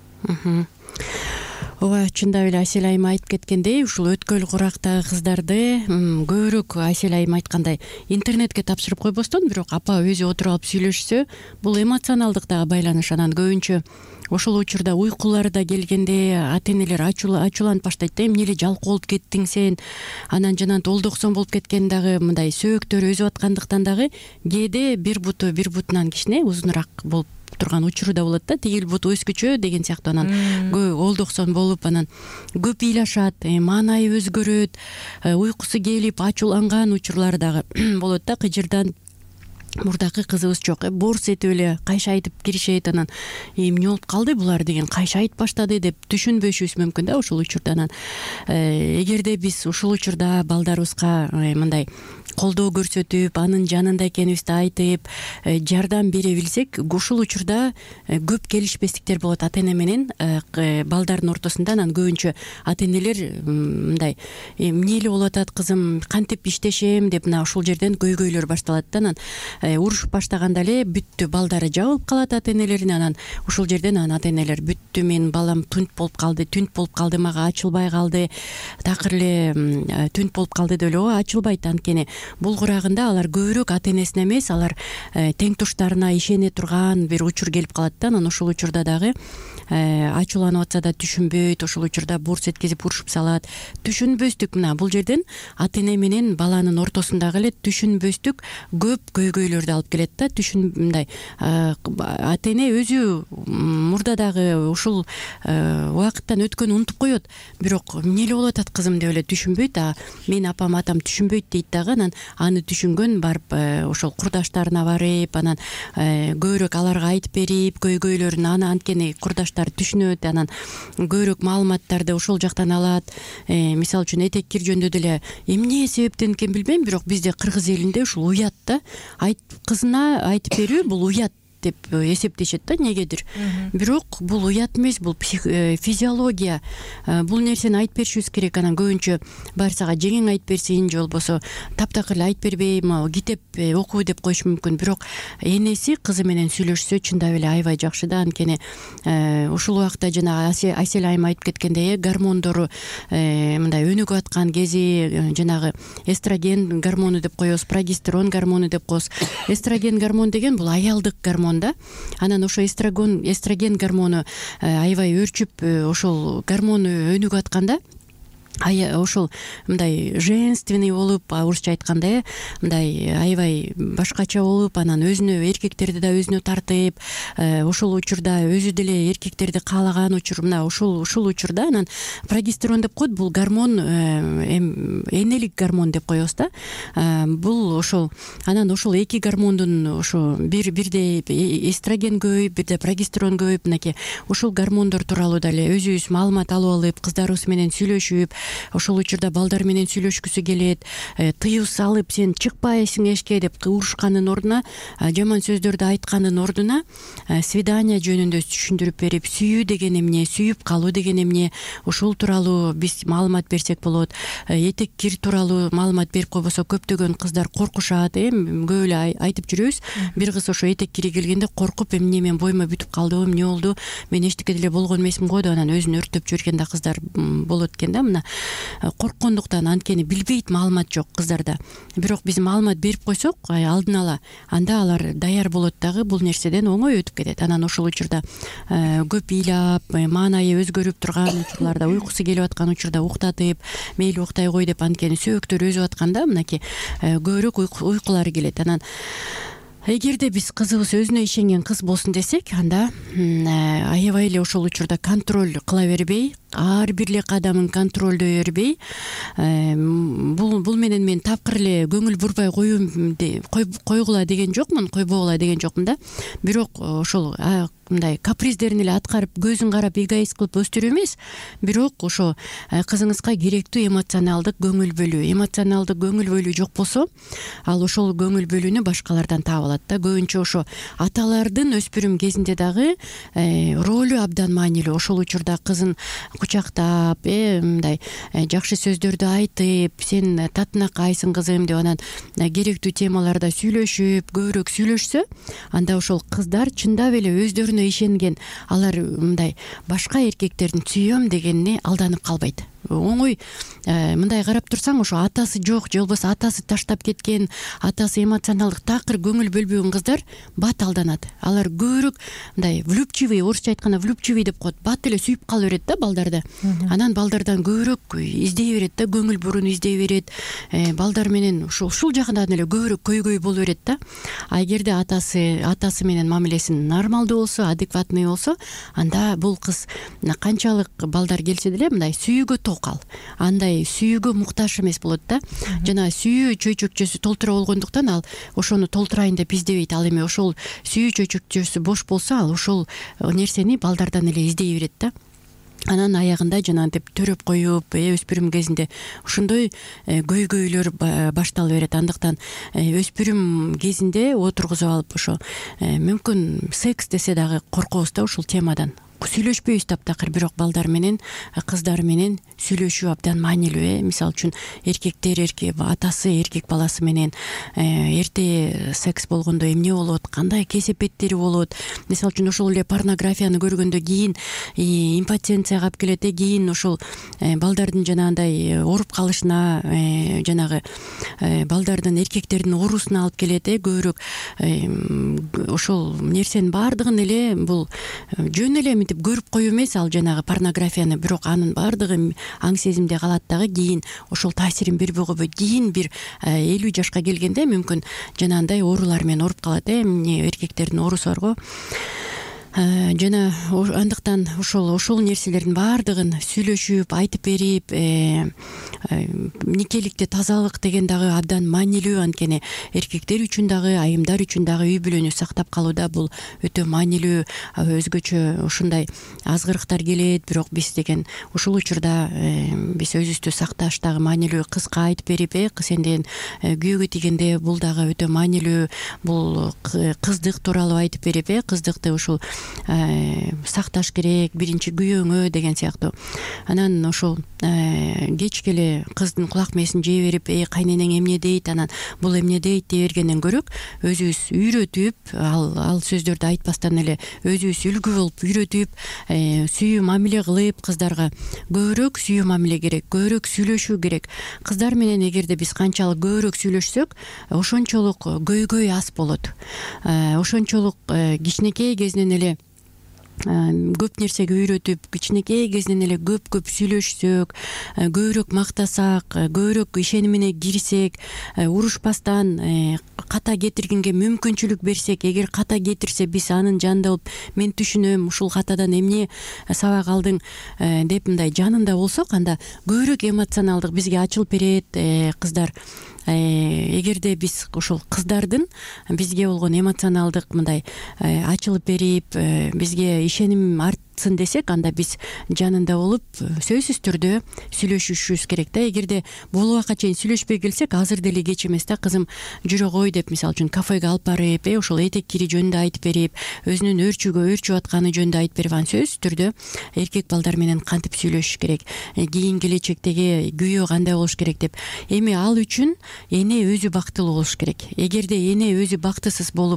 Ооба, чындап эле Асель айым айтып кеткендей, ушул өткөл курактагы кыздарды көбүрөөк Асель айым айткандай интернетке тапшырып койбостон, бирок апа өзү отуруп алып сүйлөшсө, бул эмоционалдык дагы байланыш. Анан көбүнчө ошол учурда уйкулары да келгенде ата-энелер ачууланып баштайт да, эмне эле жалкоо болуп кеттиң сен, анан жанан олдоксон болуп кеткен дагы мындай сөөктөр өзүп аткандыктан дагы кээде бир буту бир бутунан кичине узунураак болуп турган учуру да болот да, тигил бут өскүчө деген сыяктуу. Анан олдоксон болуп, анан көп ыйлашат, маанайы өзгөрөт, уйкусу келип ачууланган учурлары дагы болот да, кыжырданып мурдакы кызыбыз жок, борс этип эле кайша айтып киришет, анан эмне болуп калды булар деген, кайша айтып баштады деп түшүнбөшүбүз мүмкүн да ушул учурда. Анан эгерде биз ушул учурда балдарыбызга мындай колдоо көрсөтүп, анын жанында экенибизди айтып, жардам бере билсек, ушул учурда көп келишпестиктер болот ата эне менен балдардын ортосунда. Анан көбүнчө ата энелер мындай эмне эле болуп атат кызым, кантип иштешем деп мына ушул жерден көйгөйлөр башталат да. Анан урушуп баштаганда эле бүттү, балдары жабылып калат ата энелерин. Анан ушул жерден анан ата энелер бүттү, менин балам түнт болуп калды, түнт болуп калды, мага ачылбай калды, такыр эле түнт болуп калды деп эле. Ооба, ачылбайт. Анткени бул курагында алар көбүрөөк ата энесине эмес, алар тең туштарына ишене турган бир учур келип калат да. Анан ушул учурда дагы ачууланып атса да түшүнбөйт, ошол учурда бурс эткизип урушуп салат. Түшүнбөстүк, мына бул жерден ата эне менен баланын ортосундагы эле түшүнбөстүк көп көйгөйлөрдү алып келет да. Түшүн мындай ата эне өзү мурда дагы ушул убакыттан өткөнү унутуп коет, бирок эмне эле болуп атат кызым деп эле түшүнбөйт. А менин апам атам түшүнбөйт дейт дагы. Анан аны түшүнгөн барып ошол курдаштарына барып, анан көбүрөөк аларга айтып берип көйгөйлөрүн, аны анткени курдаштар түшүнөт, анан көбүрөөк маалыматтарды ошол жактан алат. Мисалы үчүн этек кир жөнүндө деле эмне себептен экен билбейм, бирок бизде кыргыз элинде ушул уят да. Кызына айтып берүү бул уят деп эсептешет да, негедир. Бирок бул уят эмес, бул физиология. Бул нерсени айтып беришибиз керек. Анан көбүнчө барсага жеңең айтып берсин, же болбосо таптакыр эле айтып бербей, могу китеп окуу деп коюш мүмкүн. Бирок энеси кызы менен сүйлөшсө чындап эле аябай жакшы да. Анткени ушул убакта жанагы Асель айым айтып кеткендей, гормондору мындай өнүгүп аткан кези, жанагы эстроген гормону деп коебуз, прогестерон гормону деп коебуз. Эстроген гормон деген бул аялдык гормон да. Анан ошо эстроген эстроген гормону аябай өрчүп, ошол гормону өнүгүп атканда ошол мындай женственный болуп, орусча айтканда мындай аябай башкача болуп, анан өзүнө эркектерди да өзүнө тартып, ошол учурда өзү деле эркектерди каалаган учур, мына ушул ушул учурда анан прогестерон деп коет. Бул гормон энелик гормон деп коебуз да. Бул ошол анан ошол эки гормондун ошо бир бирдей эстроген көбөйүп, бирде прогестерон көбөйүп, мынакей ушул гормондор тууралуу дале өзүбүз маалымат алып алып, кыздарыбыз менен сүйлөшүп, ошол учурда балдар менен сүйлөшкүсү келет. Тыюу салып, сен чыкпайсың эшикке деп урушканын ордуна, жаман сөздөрдү айткандын ордуна свидание жөнүндө түшүндүрүп берип, сүйүү деген эмне, сүйүп калуу деген эмне, ушул тууралуу биз маалымат берсек болот. Этек кир тууралуу маалымат берип койбосо көптөгөн кыздар коркушат. Көп эле айтып жүрөбүз. Бир кыз ошо этек кири келгенде коркуп, эмне мен боюма бүтүп калдыбы, эмне болду, мен эчтеке деле болгон эмесмин го деп анан өзүн өрттөп жиберген да кыздар болот экен да. Мына корккондуктан, анткени билбейт, маалымат жок кыздарда. Бирок биз маалымат берип койсок алдын ала, анда алар даяр болот дагы, бул нерседен оңой өтүп кетет. Анан ошол учурда көп ыйлап, маанайы өзгөрүп турган учурларда, уйкусу келип аткан учурда уктатып, мейли уктай кой деп, анткени сөөктөр өзүп атканда мынакей көбүрөөк уйкулары келет. Анан эгерде биз кызыбыз өзүнө ишенген кыз болсун десек, анда аябай эле ошол учурда контроль кыла бербей, ар бир эле кадамын контролдой бербей, бул бул менен мен тапкыр эле көңүл бурбай коюм койгула деген жокмун, койбогула деген жокмун да. Бирок ошол мындай каприздерин эле аткарып, көзүн карап эгоист кылып өстүрүү эмес, бирок ошо кызыңызга керектүү эмоционалдык көңүл бөлүү, эмоционалдык көңүл бөлүү жок болсо, ал ошол көңүл бөлүүнү башкалардан таап алат да. Көбүнчө ошо аталардын өспүрүм кезинде дагы ролу абдан маанилүү. Ошол учурда кызын кучактап, мындай жакшы сөздөрдү айтып, сен татынакайсың кызым деп, анан керектүү темаларда сүйлөшүп, көбүрөөк сүйлөшсө, анда ошол кыздар чындап эле өздөрүнө ишенген, алар мындай башка эркектердин сүйөм дегенине алданып калбайт. Оңой мындай карап турсаң, ошо атасы жок, же болбосо атасы таштап кеткен, атасы эмоционалдык такыр көңүл бөлбөгөн кыздар бат алданат. Алар көбүрөөк мындай влюбчивый, орусча айтканда влюбчивый деп коет, бат эле сүйүп кала берет да балдарды. Анан балдардан көбүрөөк издей берет да, көңүл буруну издей берет. Балдар менен ушул ушул жагынан эле көбүрөөк көйгөй боло берет да. А эгерде атасы атасы менен мамилеси нормалдуу болсо, адекватный болсо, анда бул кыз канчалык балдар келсе деле мындай сүйүүгө толук ал андай сүйүүгө муктаж эмес болот да. Жана сүйүү чөйчөкчөсү толтура болгондуктан ал ошону толтурайын деп издебейт. Ал эми ошол сүйүү чөйчөкчөсү бош болсо ал ошол нерсени балдардан эле издей берет да. Анан аягында жанагынтип төрөп коюп, өспүрүм кезинде ошондой көйгөйлөр баштала берет. Андыктан өспүрүм кезинде отургузуп алып ошо мүмкүн секс десе дагы коркобуз да ушул темадан. Сүйлөшпөйбүз таптакыр, бирок балдар менен, кыздар менен сүйлөшүү абдан маанилүү. Мисалы үчүн эркектер эркек атасы эркек баласы менен эрте секс болгондо эмне болот, кандай кесепеттери болот. Мисалы үчүн ошол эле порнографияны көргөндө кийин импотенцияга алып келет, кийин ошол балдардын жанагындай ооруп калышына, жанагы балдардын эркектердин оорусуна алып келет. Көбүрөөк ошол нерсенин баардыгын эле бул жөн эле көрүп коюу эмес, ал жанагы порнографияны, бирок анын баардыгы аң сезимде калат дагы. Кийин ошол таасирин бербей койбойт. Кийин бир элүү жашка келгенде мүмкүн жанагындай оорулар менен ооруп калат. Эмне эркектердин оорусу барго. Жана андыктан ошол ошол нерселердин баардыгын сүйлөшүп, айтып берип, никеликте тазалык деген дагы абдан маанилүү. Анткени эркектер үчүн дагы, айымдар үчүн дагы үй бүлөнү сактап калууда бул өтө маанилүү. Өзгөчө ушундай азгырыктар келет, бирок биз деген ушул учурда биз өзүбүздү сакташ дагы маанилүү. Кызга айтып берип, э сенден күйөөгө тийгенде бул дагы өтө маанилүү. Бул кыздык тууралуу айтып берип, э кыздыкты ушул сакташ керек, биринчи күйөөңө деген сыяктуу. Анан ошол кечке эле кыздын кулак мээсин жей берип, э кайненең эмне дейт, анан бул эмне дейт дей бергенден көрөк, өзүбүз үйрөтүп, ал ал сөздөрдү айтпастан эле өзүбүз үлгү болуп үйрөтүп, сүйүү мамиле кылып, кыздарга көбүрөөк сүйүү мамиле керек, көбүрөөк сүйлөшүү керек. Кыздар менен эгерде биз канчалык көбүрөөк сүйлөшсөк, ошончолук көйгөй аз болот. Ошончолук кичинекей кезинен эле көп нерсеге үйрөтүп, кичинекей кезинен эле көп-көп сүйлөшсөк, көбүрөөк мактасак, көбүрөөк ишенимине кирсек, урушпастан ката кетиргенге мүмкүнчүлүк берсек, эгер ката кетирсе биз анын жанында болуп, мен түшүнөм, ушул катадан эмне сабак алдың деп мындай жанында болсок, анда көбүрөөк эмоционалдык бизге ачылып берет. Кыздар эгерде биз ошол кыздардын бизге болгон эмоционалдык мындай ачылып берип, бизге ишеним артсын десек, анда биз жанында болуп сөзсүз түрдө сүйлөшүшүбүз керек да. Эгерде бул убакка чейин сүйлөшпөй келсек, азыр деле кеч эмес да, кызым жүрө кой деп, мисалы үчүн кафеге алып барып, э ошол этек кири жөнүндө айтып берип, өзүнүн өөрчүүгө өөрчүп атканы жөнүндө айтып берип, анан сөзсүз түрдө эркек балдар менен кантип сүйлөшүш керек, кийин келечектеги күйөө кандай болуш керек деп. Эми ал үчүн эне өзү бактылуу болуш керек. Эгерде эне өзү бактысыз болуп,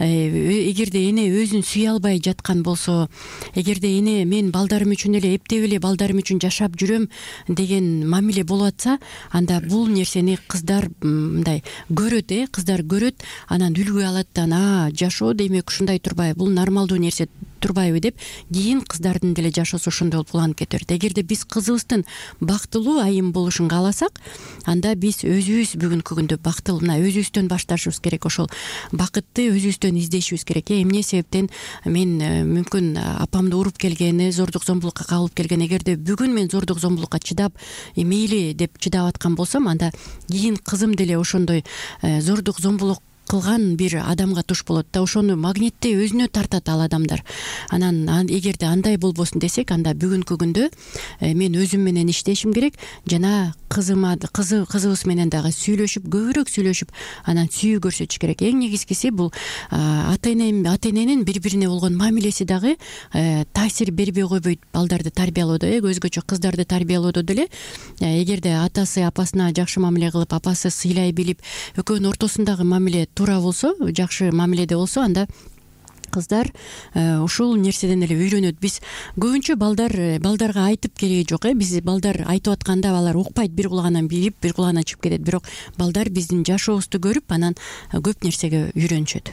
эгерде эне өзүн сүйө албай жаткан болсо, эгерде эне мен балдарым үчүн эле эптеп эле балдарым үчүн жашап жүрөм деген мамиле болуп атса, анда бул нерсени кыздар мындай көрөт, э кыздар көрөт, анан үлгү алат да, а жашоо демек ушундай турбайбы, бул нормалдуу нерсе турбайбы деп, кийин кыздардын деле жашоосу ошондой болуп уланып кете берет. Эгерде биз кызыбыздын бактылуу айым болушун кааласак, анда биз өзүбүз бүгүнкү күндө бактылуу, мына өзүбүздөн башташыбыз керек. Ошол бакытты өзүбүздөн издешибиз керек. Эмне себептен мен мүмкүн апамды уруп келгени, зордук зомбулукка кабылып келген, эгерде бүгүн мен зордук зомбулукка чыдап, мейли деп чыдап аткан болсом, анда кийин кызым деле ошондой зордук зомбулук кылган бир адамга туш болот да, ошону магниттей өзүнө тартат ал адамдар. Анан эгерде андай болбосун десек, анда бүгүнкү күндө мен өзүм менен иштешим керек, жана кызыма кызы кызыбыз менен дагы сүйлөшүп, көбүрөөк сүйлөшүп, анан сүйүү көрсөтүш керек. Эң негизгиси бул ата эне ата эненин бири-бирине болгон мамилеси дагы таасир бербей койбойт балдарды тарбиялоодо, өзгөчө кыздарды тарбиялоодо деле. Эгерде атасы апасына жакшы мамиле кылып, апасы сыйлай билип, экөөнүн ортосундагы мамиле туура болсо, жакшы мамиледе болсо, анда кыздар ушул нерседен эле үйрөнөт. Биз көбүнчө балдар балдарга айтып кереги жок, э биз балдар айтып атканда алар укпайт, бир кулагынан билип, бир кулагынан чыгып кетет. Бирок балдар биздин жашообузду көрүп, анан көп нерсеге үйрөнүшөт.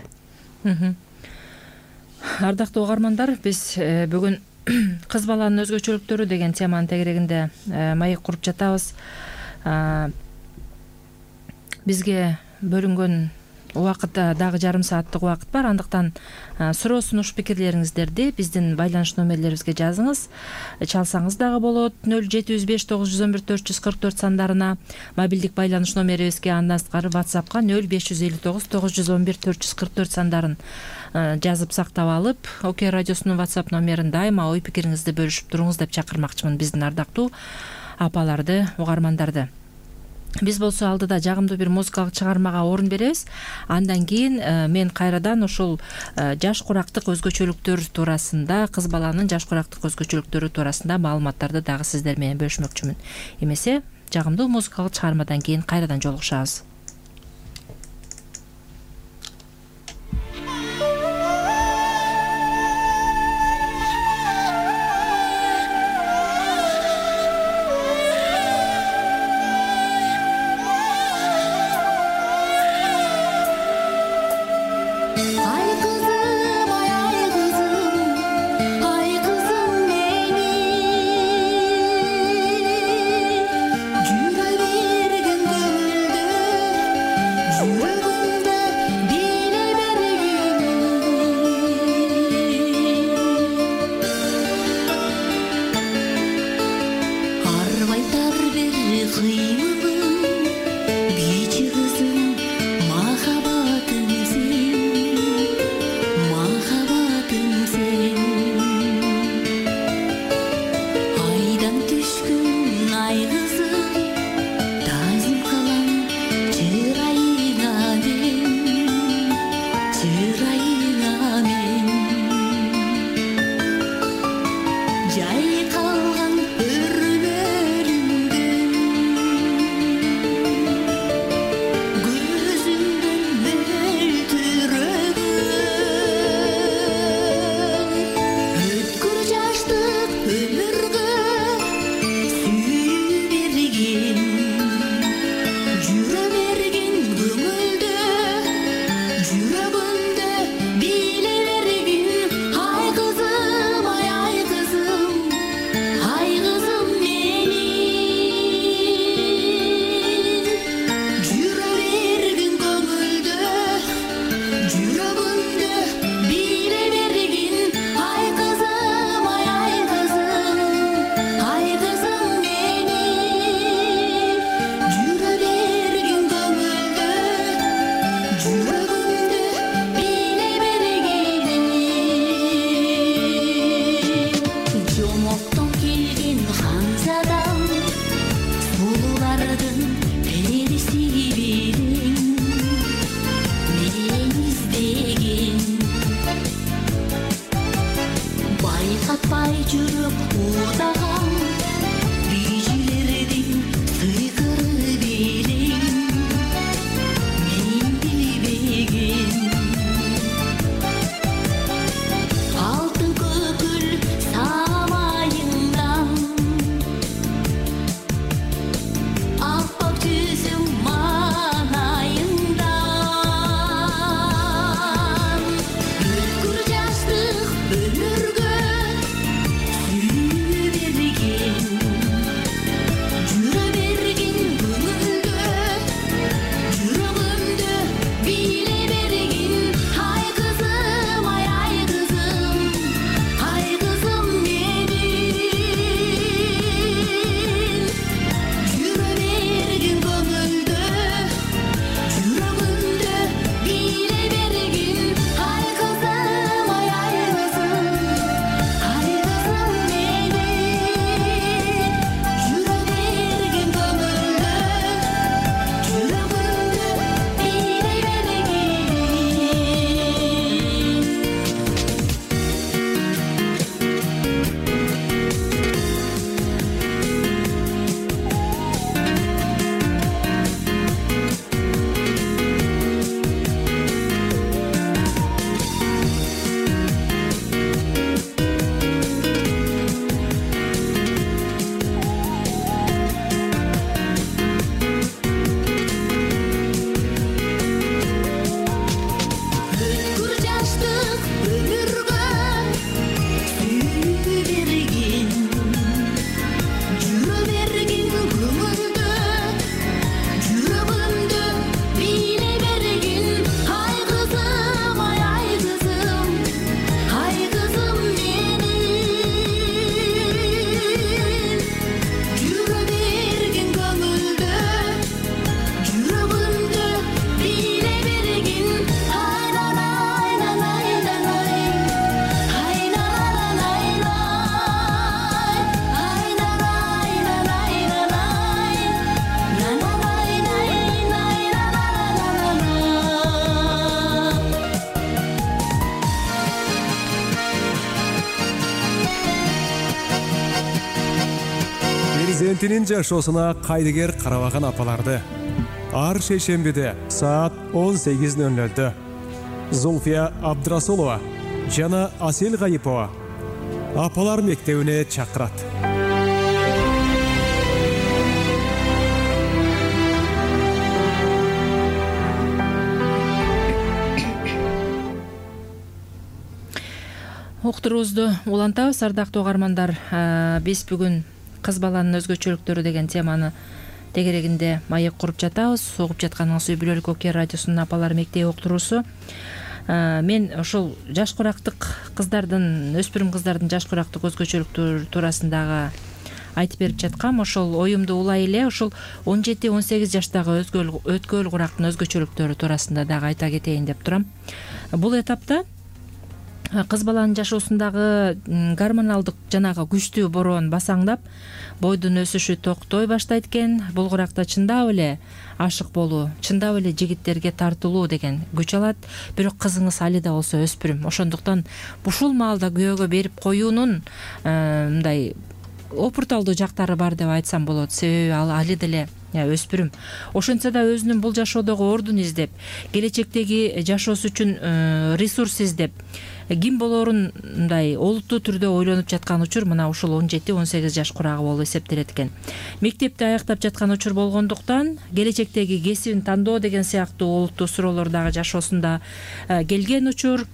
Ардактуу угармандар, биз бүгүн кыз баланын өзгөчөлүктөрү деген теманын тегерегинде маек куруп жатабыз. Бизге бөлүнгөн убакыт дагы жарым сааттык убакыт бар, андыктан суроо сунуш пикирлериңиздерди биздин байланыш номерлерибизге жазыңыз, чалсаңыз дагы болот. Нөл жети жүз беш тогуз жүз он бир төрт жүз кырк төрт сандарына, мобилдик байланыш номерибизге, андан сырткары WhatsAppка нөл беш жүз элүү тогуз тогуз жүз он бир төрт жүз кырк төрт сандарын жазып сактап алып, ОК радиосунун WhatsApp номерин дайыма ой пикириңизди бөлүшүп туруңуз деп чакырмакчымын биздин ардактуу апаларды, угармандарды. Биз болсо алдыда жагымдуу бир музыкалык чыгармага орун беребиз. Андан кийин мен кайрадан ушул жаш курактык өзгөчөлүктөр туурасында, кыз баланын жаш курактык өзгөчөлүктөрү туурасында маалыматтарды дагы сиздер менен бөлүшмөкчүмүн. Эмесе жагымдуу музыкалык чыгармадан кийин кайрадан жолугушабыз. Жүрө берген көңүлдө кентинин жашоосуна кайдыгер карабаган апаларды ар шейшембиде саат он сегиз ноль нольдө Зульфия Абдрасулова жана Асел Гайипова апалар мектебине чакырат. Уктуруубузду улантабыз, ардактуу угармандар. Биз бүгүн кыз баланын өзгөчөлүктөрү деген теманы тегерегинде маек куруп жатабыз. Угуп жатканыңыз үй бүлөлүк Оке радиосунун апалар мектеби уктуруусу. Мен ошол жаш курактык кыздардын, өспүрүм кыздардын жаш курактык өзгөчөлүктөрү туурасындагы айтып берип жаткам. Ошол оюмду улай эле ошол он жети он сегиз жаштагы өткөл курактын өзгөчөлүктөрү туурасында дагы айта кетейин деп турам. Бул этапта кыз баланын жашоосундагы гормоналдык жанагы күчтүү бороон басаңдап, бойдун өсүшү токтой баштайт экен. Бул куракта чындап эле ашык болуу, чындап эле жигиттерге тартылуу деген күч алат. Бирок кызыңыз али да болсо өспүрүм. Ошондуктан ушул маалда күйөөгө берип коюунун мындай опурталдуу жактары бар деп айтсам болот. Себеби ал али деле өспүрүм. Ошентсе да өзүнүн бул жашоодогу ордун издеп, келечектеги жашоосу үчүн ресурс издеп, ким болоорун мындай олуттуу түрдө ойлонуп жаткан учур мына ушул он жети он сегиз жаш курагы болуп эсептелет экен. Мектепти аяктап жаткан учур болгондуктан келечектеги кесибин тандоо деген сыяктуу олуттуу суроолор дагы жашоосунда келген учур.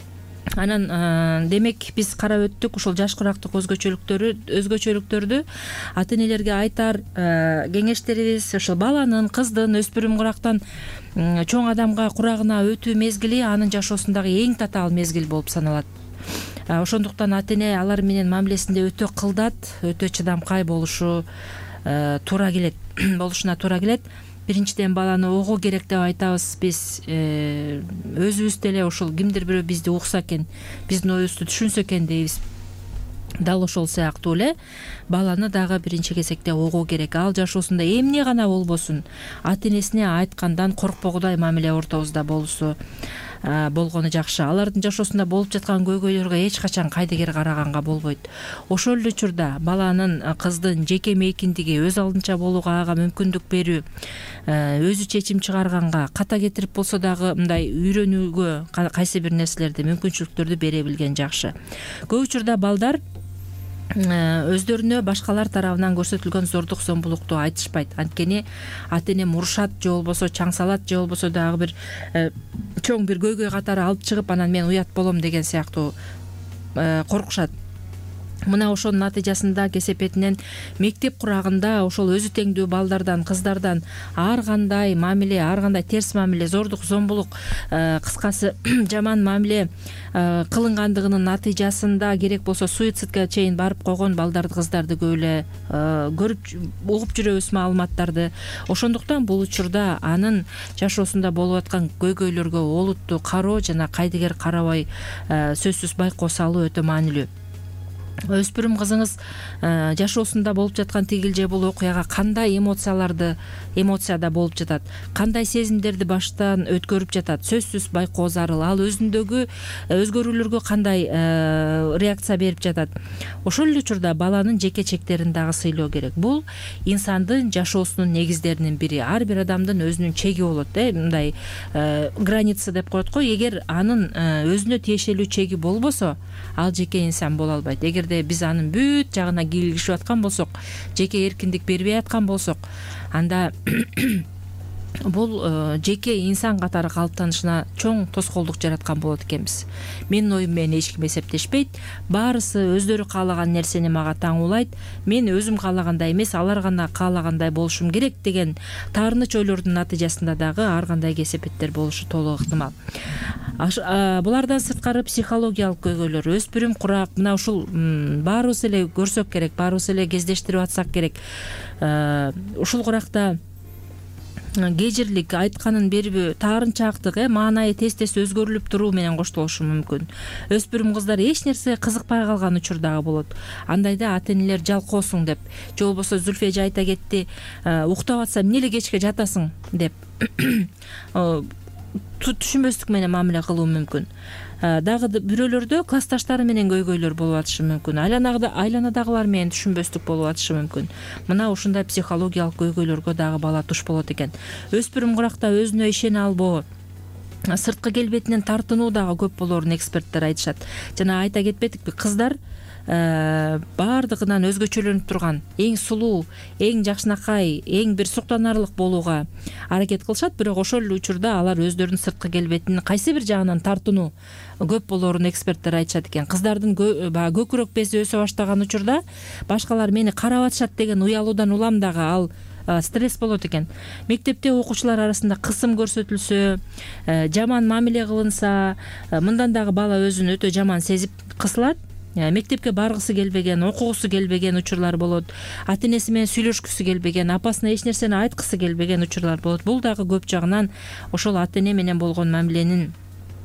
Анан демек биз карап өттүк ушул жаш курактык өзгөчөлүктөрү өзгөчөлүктөрдү ата энелерге айтар кеңештерибиз ошол баланын, кыздын, өспүрүм курактан чоң адамга курагына өтүү мезгили анын жашоосундагы эң татаал мезгил болуп саналат. Ошондуктан ата эне алар менен мамилесинде өтө кылдат, өтө чыдамкай болушу туура келет, болушуна туура келет. Биринчиден баланы угуу керек деп айтабыз. Биз өзүбүз деле ошол кимдир бирөө бизди укса экен, биздин оюбузду түшүнсө экен дейбиз. Дал ошол сыяктуу эле баланы дагы биринчи кезекте угуу керек. Ал жашоосунда эмне гана болбосун, ата энесине айткандан коркпогудай мамиле ортобузда болуусу болгону жакшы. Алардын жашоосунда болуп жаткан көйгөйлөргө эч качан кайдыгер караганга болбойт. Ошол эле учурда баланын, кыздын жеке мейкиндиги, өз алдынча болууга ага мүмкүндүк берүү, өзү чечим чыгарганга, ката кетирип болсо дагы мындай үйрөнүүгө кайсы бир нерселерди, мүмкүнчүлүктөрдү бере билген жакшы. Көп учурда балдар өздөрүнө башкалар тарабынан көрсөтүлгөн зордук зомбулукту айтышпайт. Анткени ата энем урушат же болбосо чаң салат же болбосо дагы бир чоң бир көйгөй катары алып чыгып анан мен уят болом деген сыяктуу коркушат. Мына ошонун натыйжасында кесепетинен мектеп курагында ошол өзү теңдүү балдардан, кыздардан ар кандай мамиле, ар кандай терс мамиле, зордук, зомбулук, кыскасы жаман мамиле кылынгандыгынын натыйжасында керек болсо суицидке чейин барып койгон балдарды, кыздарды көп эле көрүп, угуп жүрөбүз маалыматтарды. Ошондуктан бул учурда анын жашоосунда болуп аткан көйгөйлөргө олуттуу кароо жана кайдыгер карабай сөзсүз байкоо салуу өтө маанилүү. Өспүрүм кызыңыз жашоосунда болуп жаткан тигил же бул окуяга кандай эмоцияларды эмоцияда болуп жатат, кандай сезимдерди баштан өткөрүп жатат, сөзсүз байкоо зарыл. Ал өзүндөгү өзгөрүүлөргө кандай реакция берип жатат. Ошол эле учурда баланын жеке чектерин дагы сыйлоо керек. Бул инсандын жашоосунун негиздеринин бири. Ар бир адамдын өзүнүн чеги болот, э, мындай граница деп коет го. Эгер анын өзүнө тиешелүү чеги болбосо, ал жеке инсан боло албайт. Эгерде биз анын бүт жагына кийлигишип аткан болсок, жеке эркиндик бербей аткан болсок, анда бул жеке инсан катары калыптанышына чоң тоскоолдук жараткан болот экенбиз. Менин оюм менен эч ким эсептешпейт. Баарысы өздөрү каалаган нерсени мага таңуулайт. Мен өзүм каалагандай эмес, алар гана каалагандай болушум керек деген таарыныч ойлордун натыйжасында дагы ар кандай кесепеттер болушу толук ыктымал. Булардан сырткары психологиялык көйгөйлөр, өспүрүм курак, мына ушул баарыбыз эле көрсөк керек, баарыбыз эле кездештирип атсак керек. Ушул куракта кежирлик, айтканын бербөө, таарынчаактык, э, маанайы тез-тез өзгөрүлүп туруу менен коштолушу мүмкүн. Өспүрүм кыздар эч нерсе кызыкпай калган учур дагы болот. Андайда ата энелер жалкоосуң деп, же болбосо Зүлфия эже айта кетти, уктап атсам эмне эле кечке жатасың деп. түшүнбөстүк менен мамиле кылуу мүмкүн. Дагы бирөөлөрдө классташтары менен көйгөйлөр болуп атышы мүмкүн, айланадагылар менен түшүнбөстүк болуп атышы мүмкүн. Мына ушундай психологиялык көйгөйлөргө дагы бала туш болот экен. Өспүрүм куракта өзүнө ишене албоо, сырткы келбетинен тартынуу дагы көп болоорун эксперттер айтышат. Жана айта кетпедикпи, кыздар баардыгынан өзгөчөлөнүп турган, эң сулуу, эң жакшынакай, эң бир суктанарлык болууга аракет кылышат, бирок ошол эле учурда алар өздөрүнүн сырткы келбетинин кайсы бир жагынан тартынуу көп болоорун эксперттер айтышат экен. Кыздардын баягы көкүрөк бези өсө баштаган учурда башкалар мени карап атышат деген уялуудан улам дагы ал стресс болот экен. Мектепте окуучулар арасында кысым көрсөтүлсө, жаман мамиле кылынса, мындан дагы бала өзүн өтө жаман сезип кысылат. Мектепке баргысы келбеген, окугусу келбеген учурлар болот. Ата-энеси менен сүйлөшкүсү келбеген, апасына эч нерсени айткысы келбеген учурлар болот. Бул дагы көп жагынан ошол ата-эне менен болгон мамиленин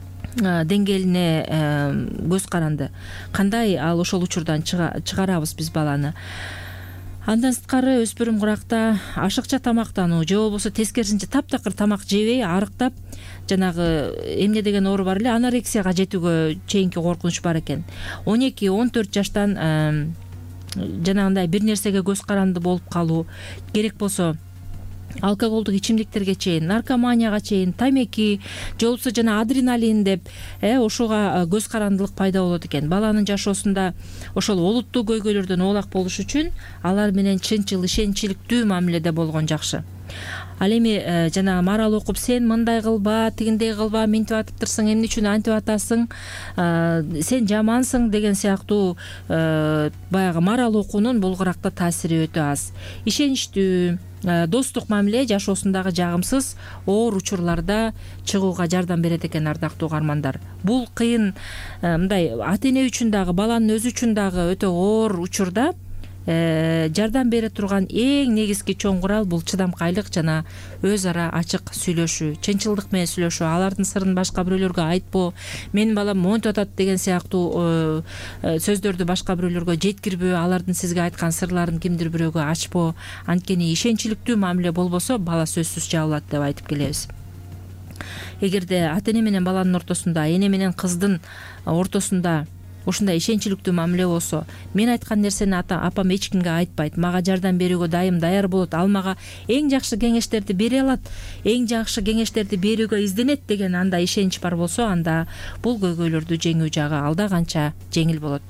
деңгээлине көз каранды. Кандай ал ошол учурдан чыгарабыз биз баланы? Андан сырткары өспүрүм куракта ашыкча тамактануу же болбосо тескерисинче таптакыр тамак жебей, арыктап, жанагы эмне деген оору бар эле, анорексияга жетүүгө чейинки коркунуч бар экен. он эки он төрт жаштан жанагындай бир нерсеге көз каранды болуп калуу, керек болсо алкоголдук ичимдиктерге чейин, наркоманияга чейин, тамеки, же болбосо жана адреналин деп ошого көз карандылык пайда болот экен. Баланын жашоосунда ошол олуттуу көйгөйлөрдөн оолак болуш үчүн алар менен чынчыл, ишенчиликтүү мамиледе болгон жакшы. Ал эми жана марал окуп, сен мындай кылба, тигиндей кылба, минтип атыптырсың, эмне үчүн антип атасың, сен жамансың деген сыяктуу баягы марал окуунун бул куракта таасири өтө аз. Ишеничтүү, достук мамиле жашоосундагы жагымсыз оор учурларда чыгууга жардам берет экен, ардактуу угармандар. Бул кыйын, мындай ата-эне үчүн дагы, баланын өзү үчүн дагы өтө оор учурда жардам бере турган эң негизги чоң курал бул чыдамкайлык жана өз ара ачык сүйлөшүү, чынчылдык менен сүйлөшүү, алардын сырын башка бирөөлөргө айтпоо, менин балам монтип атат деген сыяктуу сөздөрдү башка бирөөлөргө жеткирбөө, алардын сизге айткан сырларын кимдир бирөөгө ачпоо. Анткени ишенчиликтүү мамиле болбосо бала сөзсүз жабылат деп айтып келебиз. Эгерде ата-эне менен баланын ортосунда, эне менен кыздын ортосунда ушундай ишенчиликтүү мамиле болсо, мен айткан нерсени ата апам эч кимге айтпайт, мага жардам берүүгө дайым даяр болот, ал мага эң жакшы кеңештерди бере алат, эң жакшы кеңештерди берүүгө изденет деген анда ишенич бар болсо, анда бул көйгөйлөрдү жеңүү жагы алда канча жеңил болот.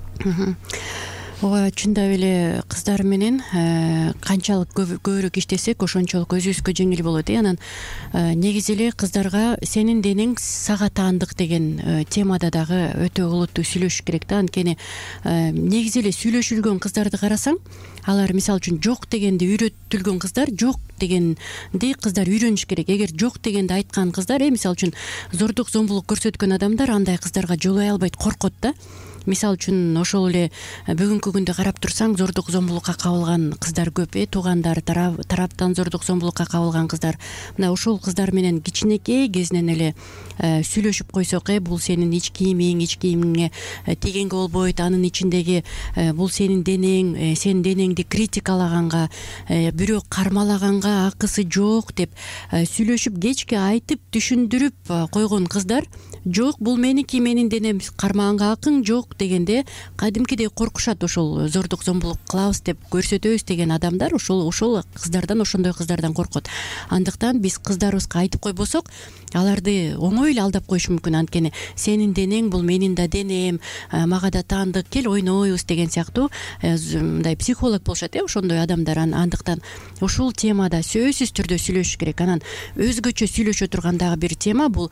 Ооба, чындап эле кыздар менен канчалык көбүрөөк иштесек, ошончолук өзүбүзгө жеңил болот. Анан негизи эле кыздарга сенин денең сага таандык деген темада дагы өтө олуттуу сүйлөшүш керек да. Анткени негизи эле сүйлөшүлгөн кыздарды карасаң, алар мисалы үчүн жок дегенди үйрөтүлгөн кыздар, жок дегенди кыздар үйрөнүш керек. Эгер жок дегенди айткан кыздар, э мисалы үчүн зордук зомбулук көрсөткөн адамдар андай кыздарга жолой албайт, коркот да. Мисалы үчүн ошол эле бүгүнкү күндө карап турсаң, зордук зомбулукка кабылган кыздар көп, э туугандар тараптан зордук зомбулукка кабылган кыздар. Мына ошол кыздар менен кичинекей кезинен эле сүйлөшүп койсок, э бул сенин ич кийимиң, ич кийимиңе тийгенге болбойт, анын ичиндеги бул сенин денең, сенин денеңди критикалаганга, бирөө кармалаганга акысы жок деп сүйлөшүп, кечке айтып, түшүндүрүп койгон кыздар, жок бул меники, менин денем, кармаганга акың жок дегенде кадимкидей коркушат. Ошол зордук зомбулук кылабыз деп көрсөтөбүз деген адамдар ошол ошол кыздардан, ошондой кыздардан коркот. Андыктан биз кыздарыбызга айтып койбосок, аларды оңой эле алдап коюш мүмкүн. Анткени сенин денең бул менин да денем, мага да таандык, кел ойнойбуз деген сыяктуу мындай психолог болушат, э ошондой адамдар. Андыктан ушул темада сөзсүз түрдө сүйлөшүш керек. Анан өзгөчө сүйлөшө турган дагы бир тема бул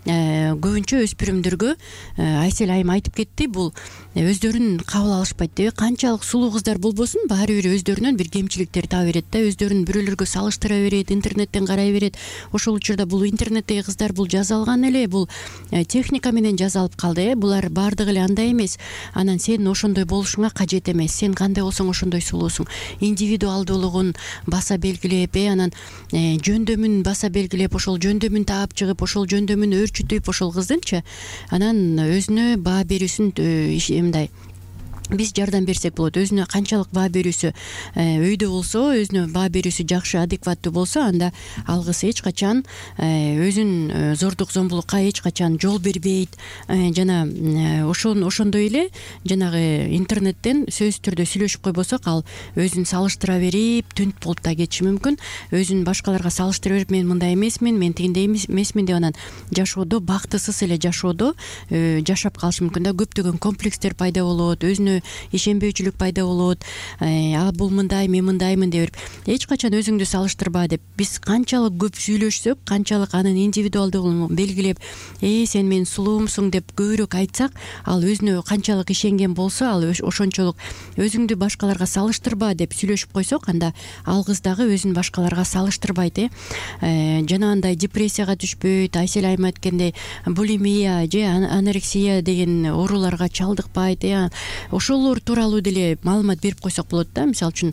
көбүнчө өспүрүмдөргө Айсел айым айтып кетти, бул өздөрүн кабыл алышпайт деп. Канчалык сулуу кыздар болбосун, баары бир өздөрүнөн бир кемчиликтер таба берет да, өздөрүн бирөөлөргө салыштыра берет, интернеттен карай берет. Ошол учурда бул интернеттеги кыздар бул жазалган эле, бул техника менен жазалып калды, э булар баардыгы эле андай эмес. Анан сен ошондой болушуңа кажет эмес, сен кандай болсоң ошондой сулуусуң. Индивидуалдуулугун баса белгилеп, э анан жөндөмүн баса белгилеп, ошол жөндөмүн таап чыгып, ошол жөндөмүн өөрчүтүп ошол кыздынчы, анан өзүнө баа берүүсүн мындай биз жардам берсек болот. Өзүнө канчалык баа берүүсү өйдө болсо, өзүнө баа берүүсү жакшы, адекваттуу болсо, анда алгысы эч качан өзүн зордук зомбулукка эч качан жол бербейт. Жана ошон ошондой эле жанагы интернеттен сөзсүз түрдө сүйлөшүп койбосок, ал өзүн салыштыра берип түнт болуп да кетиши мүмкүн. Өзүн башкаларга салыштыра берип, мен мындай эмесмин, мен тигиндей эмесмин деп анан жашоодо, бактысыз эле жашоодо жашап калышы мүмкүн да. Көптөгөн комплекстер пайда болот, өзүнө ишенбөөчүлүк пайда болот. А бул мындай, мен мындаймын деп берип, эч качан өзүңдү салыштырба деп. Биз канчалык көп сүйлөшсөк, канчалык анын индивидуалдуулугун белгилеп, э сен менин сулуумсуң деп көбүрөөк айтсак, ал өзүнө канчалык ишенген болсо, ал ошончолук өзүңдү башкаларга салыштырба деп сүйлөшүп койсок, анда ал кыз дагы өзүн башкаларга салыштырбайт. э жана андай депрессияга түшпөйт, Айсель айым айткандай булимия же анорексия деген ооруларга чалдыкпайт. э Ошолор тууралуу деле маалымат берип койсок болот да. Мисалы үчүн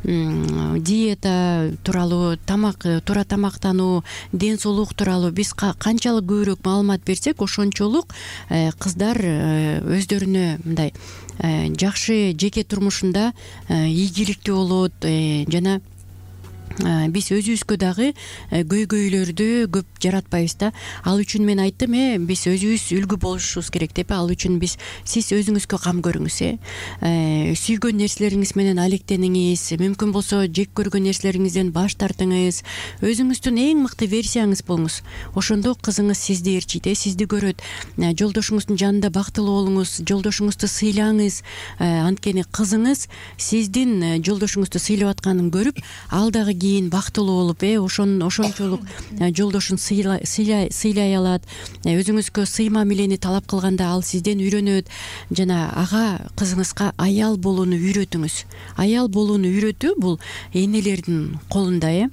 диета тууралуу, тамак, туура тамактануу, ден соолук тууралуу биз канчалык көбүрөөк маалымат берсек, ошончолук кыздар өздөрүнө мындай жакшы жеке турмушунда ийгиликтүү болот. Жана биз өзүбүзгө дагы көйгөйлөрдү көп жаратпайбыз да. Ал үчүн мен айттым, э биз өзүбүз үлгү болушубуз керек деп. Ал үчүн биз сиз өзүңүзгө кам көрүңүз, э сүйгөн нерселериңиз менен алектениңиз, мүмкүн болсо жек көргөн нерселериңизден баш тартыңыз, өзүңүздүн эң мыкты версияңыз болуңуз. Ошондо кызыңыз сизди ээрчийт, э сизди көрөт. Жолдошуңуздун жанында бактылуу болуңуз, жолдошуңузду сыйлаңыз. Анткени кызыңыз сиздин жолдошуңузду сыйлап атканын көрүп, ал дагы кийин бактылуу болуп, э ошон ошончолук жолдошун сыйлай алат. Өзүңүзгө сый мамилени талап кылганда ал сизден үйрөнөт. Жана ага, кызыңызга аял болууну үйрөтүңүз. Аял болууну үйрөтүү бул энелердин колунда, э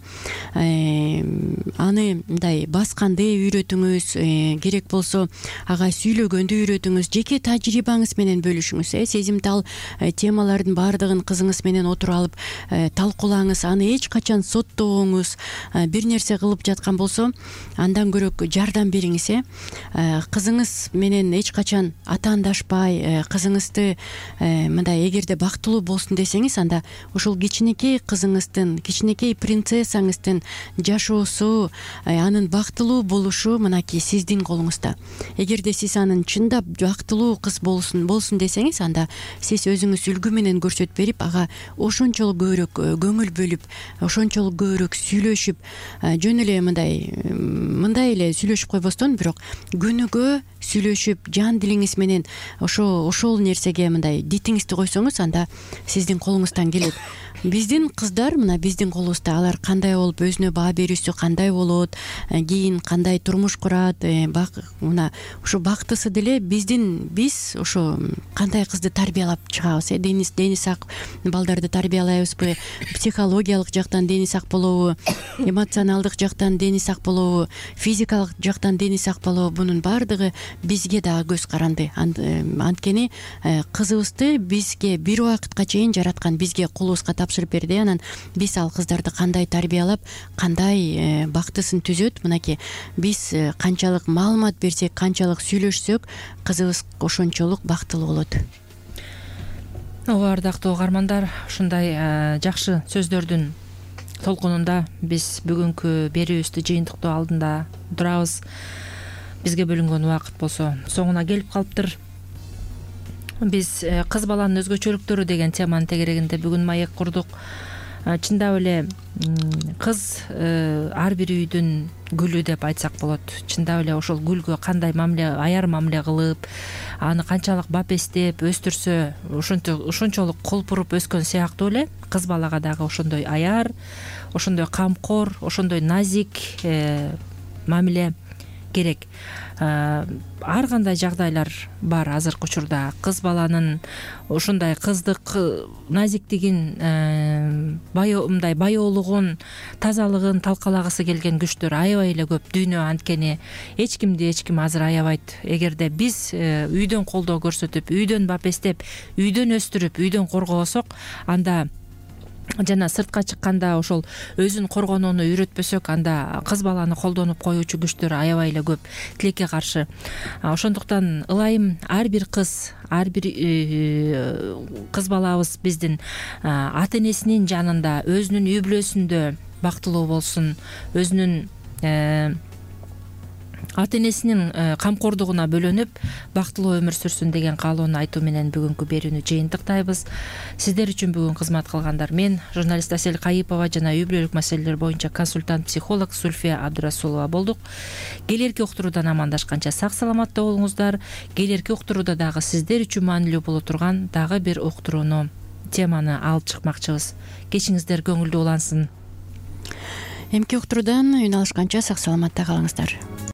аны мындай басканды үйрөтүңүз, керек болсо ага сүйлөгөндү үйрөтүңүз, жеке тажрыйбаңыз менен бөлүшүңүз, э сезимтал темалардын баардыгын кызыңыз менен отуруп алып талкуулаңыз. Аны эч качан соттобоңуз. Бир нерсе кылып жаткан болсо, андан көрөк жардам бериңиз, э кызыңыз менен эч качан атаандашпай, кызыңызды мындай эгерде бактылуу болсун десеңиз, анда ушул кичинекей кызыңыздын, кичинекей принцессаңыздын жашоосу, анын бактылуу болушу мынакей сиздин колуңузда. Эгерде сиз анын чындап бактылуу кыз болсун болсун десеңиз, анда сиз өзүңүз үлгү менен көрсөтүп берип, ага ошончолук көбүрөөк көңүл бөлүп, ошончолук көбүрөөк сүйлөшүп, жөн эле мындай мындай эле сүйлөшүп койбостон, бирок күнүгө сүйлөшүп, жан дилиңиз менен ошо ошол нерсеге мындай дитиңизди койсоңуз, анда сиздин колуңуздан келет. Биздин кыздар, мына биздин колубузда, алар кандай болуп, өзүнө баа берүүсү кандай болот, кийин кандай турмуш курат, мына ушу бактысы деле биздин биз ошо кандай кызды тарбиялап чыгабыз, э дени дени сак балдарды тарбиялайбызбы, психологиялык жактан дени сак болобу, эмоционалдык жактан дени сак болобу, физикалык жактан дени сак болобу, бунун баардыгы бизге дагы көз каранды. Анткени кызыбызды бизге бир убакытка чейин жараткан, бизге колубузга тапшырып берди. Анан биз ал кыздарды кандай тарбиялап, кандай бактысын түзөт. Мынакей биз канчалык маалымат берсек, канчалык сүйлөшсөк, кызыбыз ошончолук бактылуу болот. Ооба, ардактуу угармандар, ушундай жакшы сөздөрдүн толкунунда биз бүгүнкү берүүбүздү жыйынтыктоо алдында турабыз. Бизге бөлүнгөн убакыт болсо соңуна келип калыптыр. Биз кыз баланын өзгөчөлүктөрү деген теманын тегерегинде бүгүн маек курдук. Чындап эле кыз ар бир үйдүн гүлү деп айтсак болот. Чындап эле ошол гүлгө кандай мамиле, аяр мамиле кылып, аны канчалык бапестеп өстүрсө, ошончолук колпуруп өскөн сыяктуу эле кыз балага дагы ошондой аяр, ошондой камкор, ошондой назик мамиле керек. Ар кандай жагдайлар бар азыркы учурда. Кыз баланын ушундай кыздык назиктигин, мындай баяолугун, тазалыгын талкалагысы келген күчтөр аябай эле көп дүйнө. Анткени эч кимди эч ким азыр аябайт. Эгерде биз үйдөн колдоо көрсөтүп, үйдөн бапестеп, үйдөн өстүрүп, үйдөн коргобосок, анда жана сыртка чыкканда ошол өзүн коргонууну үйрөтпөсөк, анда кыз баланы колдонуп коюучу күчтөр аябай эле көп тилекке каршы. Ошондуктан ылайым ар бир кыз, ар бир кыз балабыз биздин ата энесинин жанында, өзүнүн үй бүлөсүндө бактылуу болсун, өзүнүн ата энесинин камкордугуна бөлөнүп бактылуу өмүр сүрсүн деген каалоону айтуу менен бүгүнкү берүүнү жыйынтыктайбыз. Сиздер үчүн бүгүн кызмат кылгандар мен, журналист Асель Кайыпова жана үй бүлөлүк маселелер боюнча консультант психолог Зульфия Абдрасулова болдук. Келерки уктуруудан амандашканча сак саламатта болуңуздар. Келерки уктурууда дагы сиздер үчүн маанилүү боло турган дагы бир уктурууну, теманы алып чыкмакчыбыз. Кечиңиздер көңүлдүү улансын. Эмки уктуруудан үн алышканча сак саламатта калыңыздар.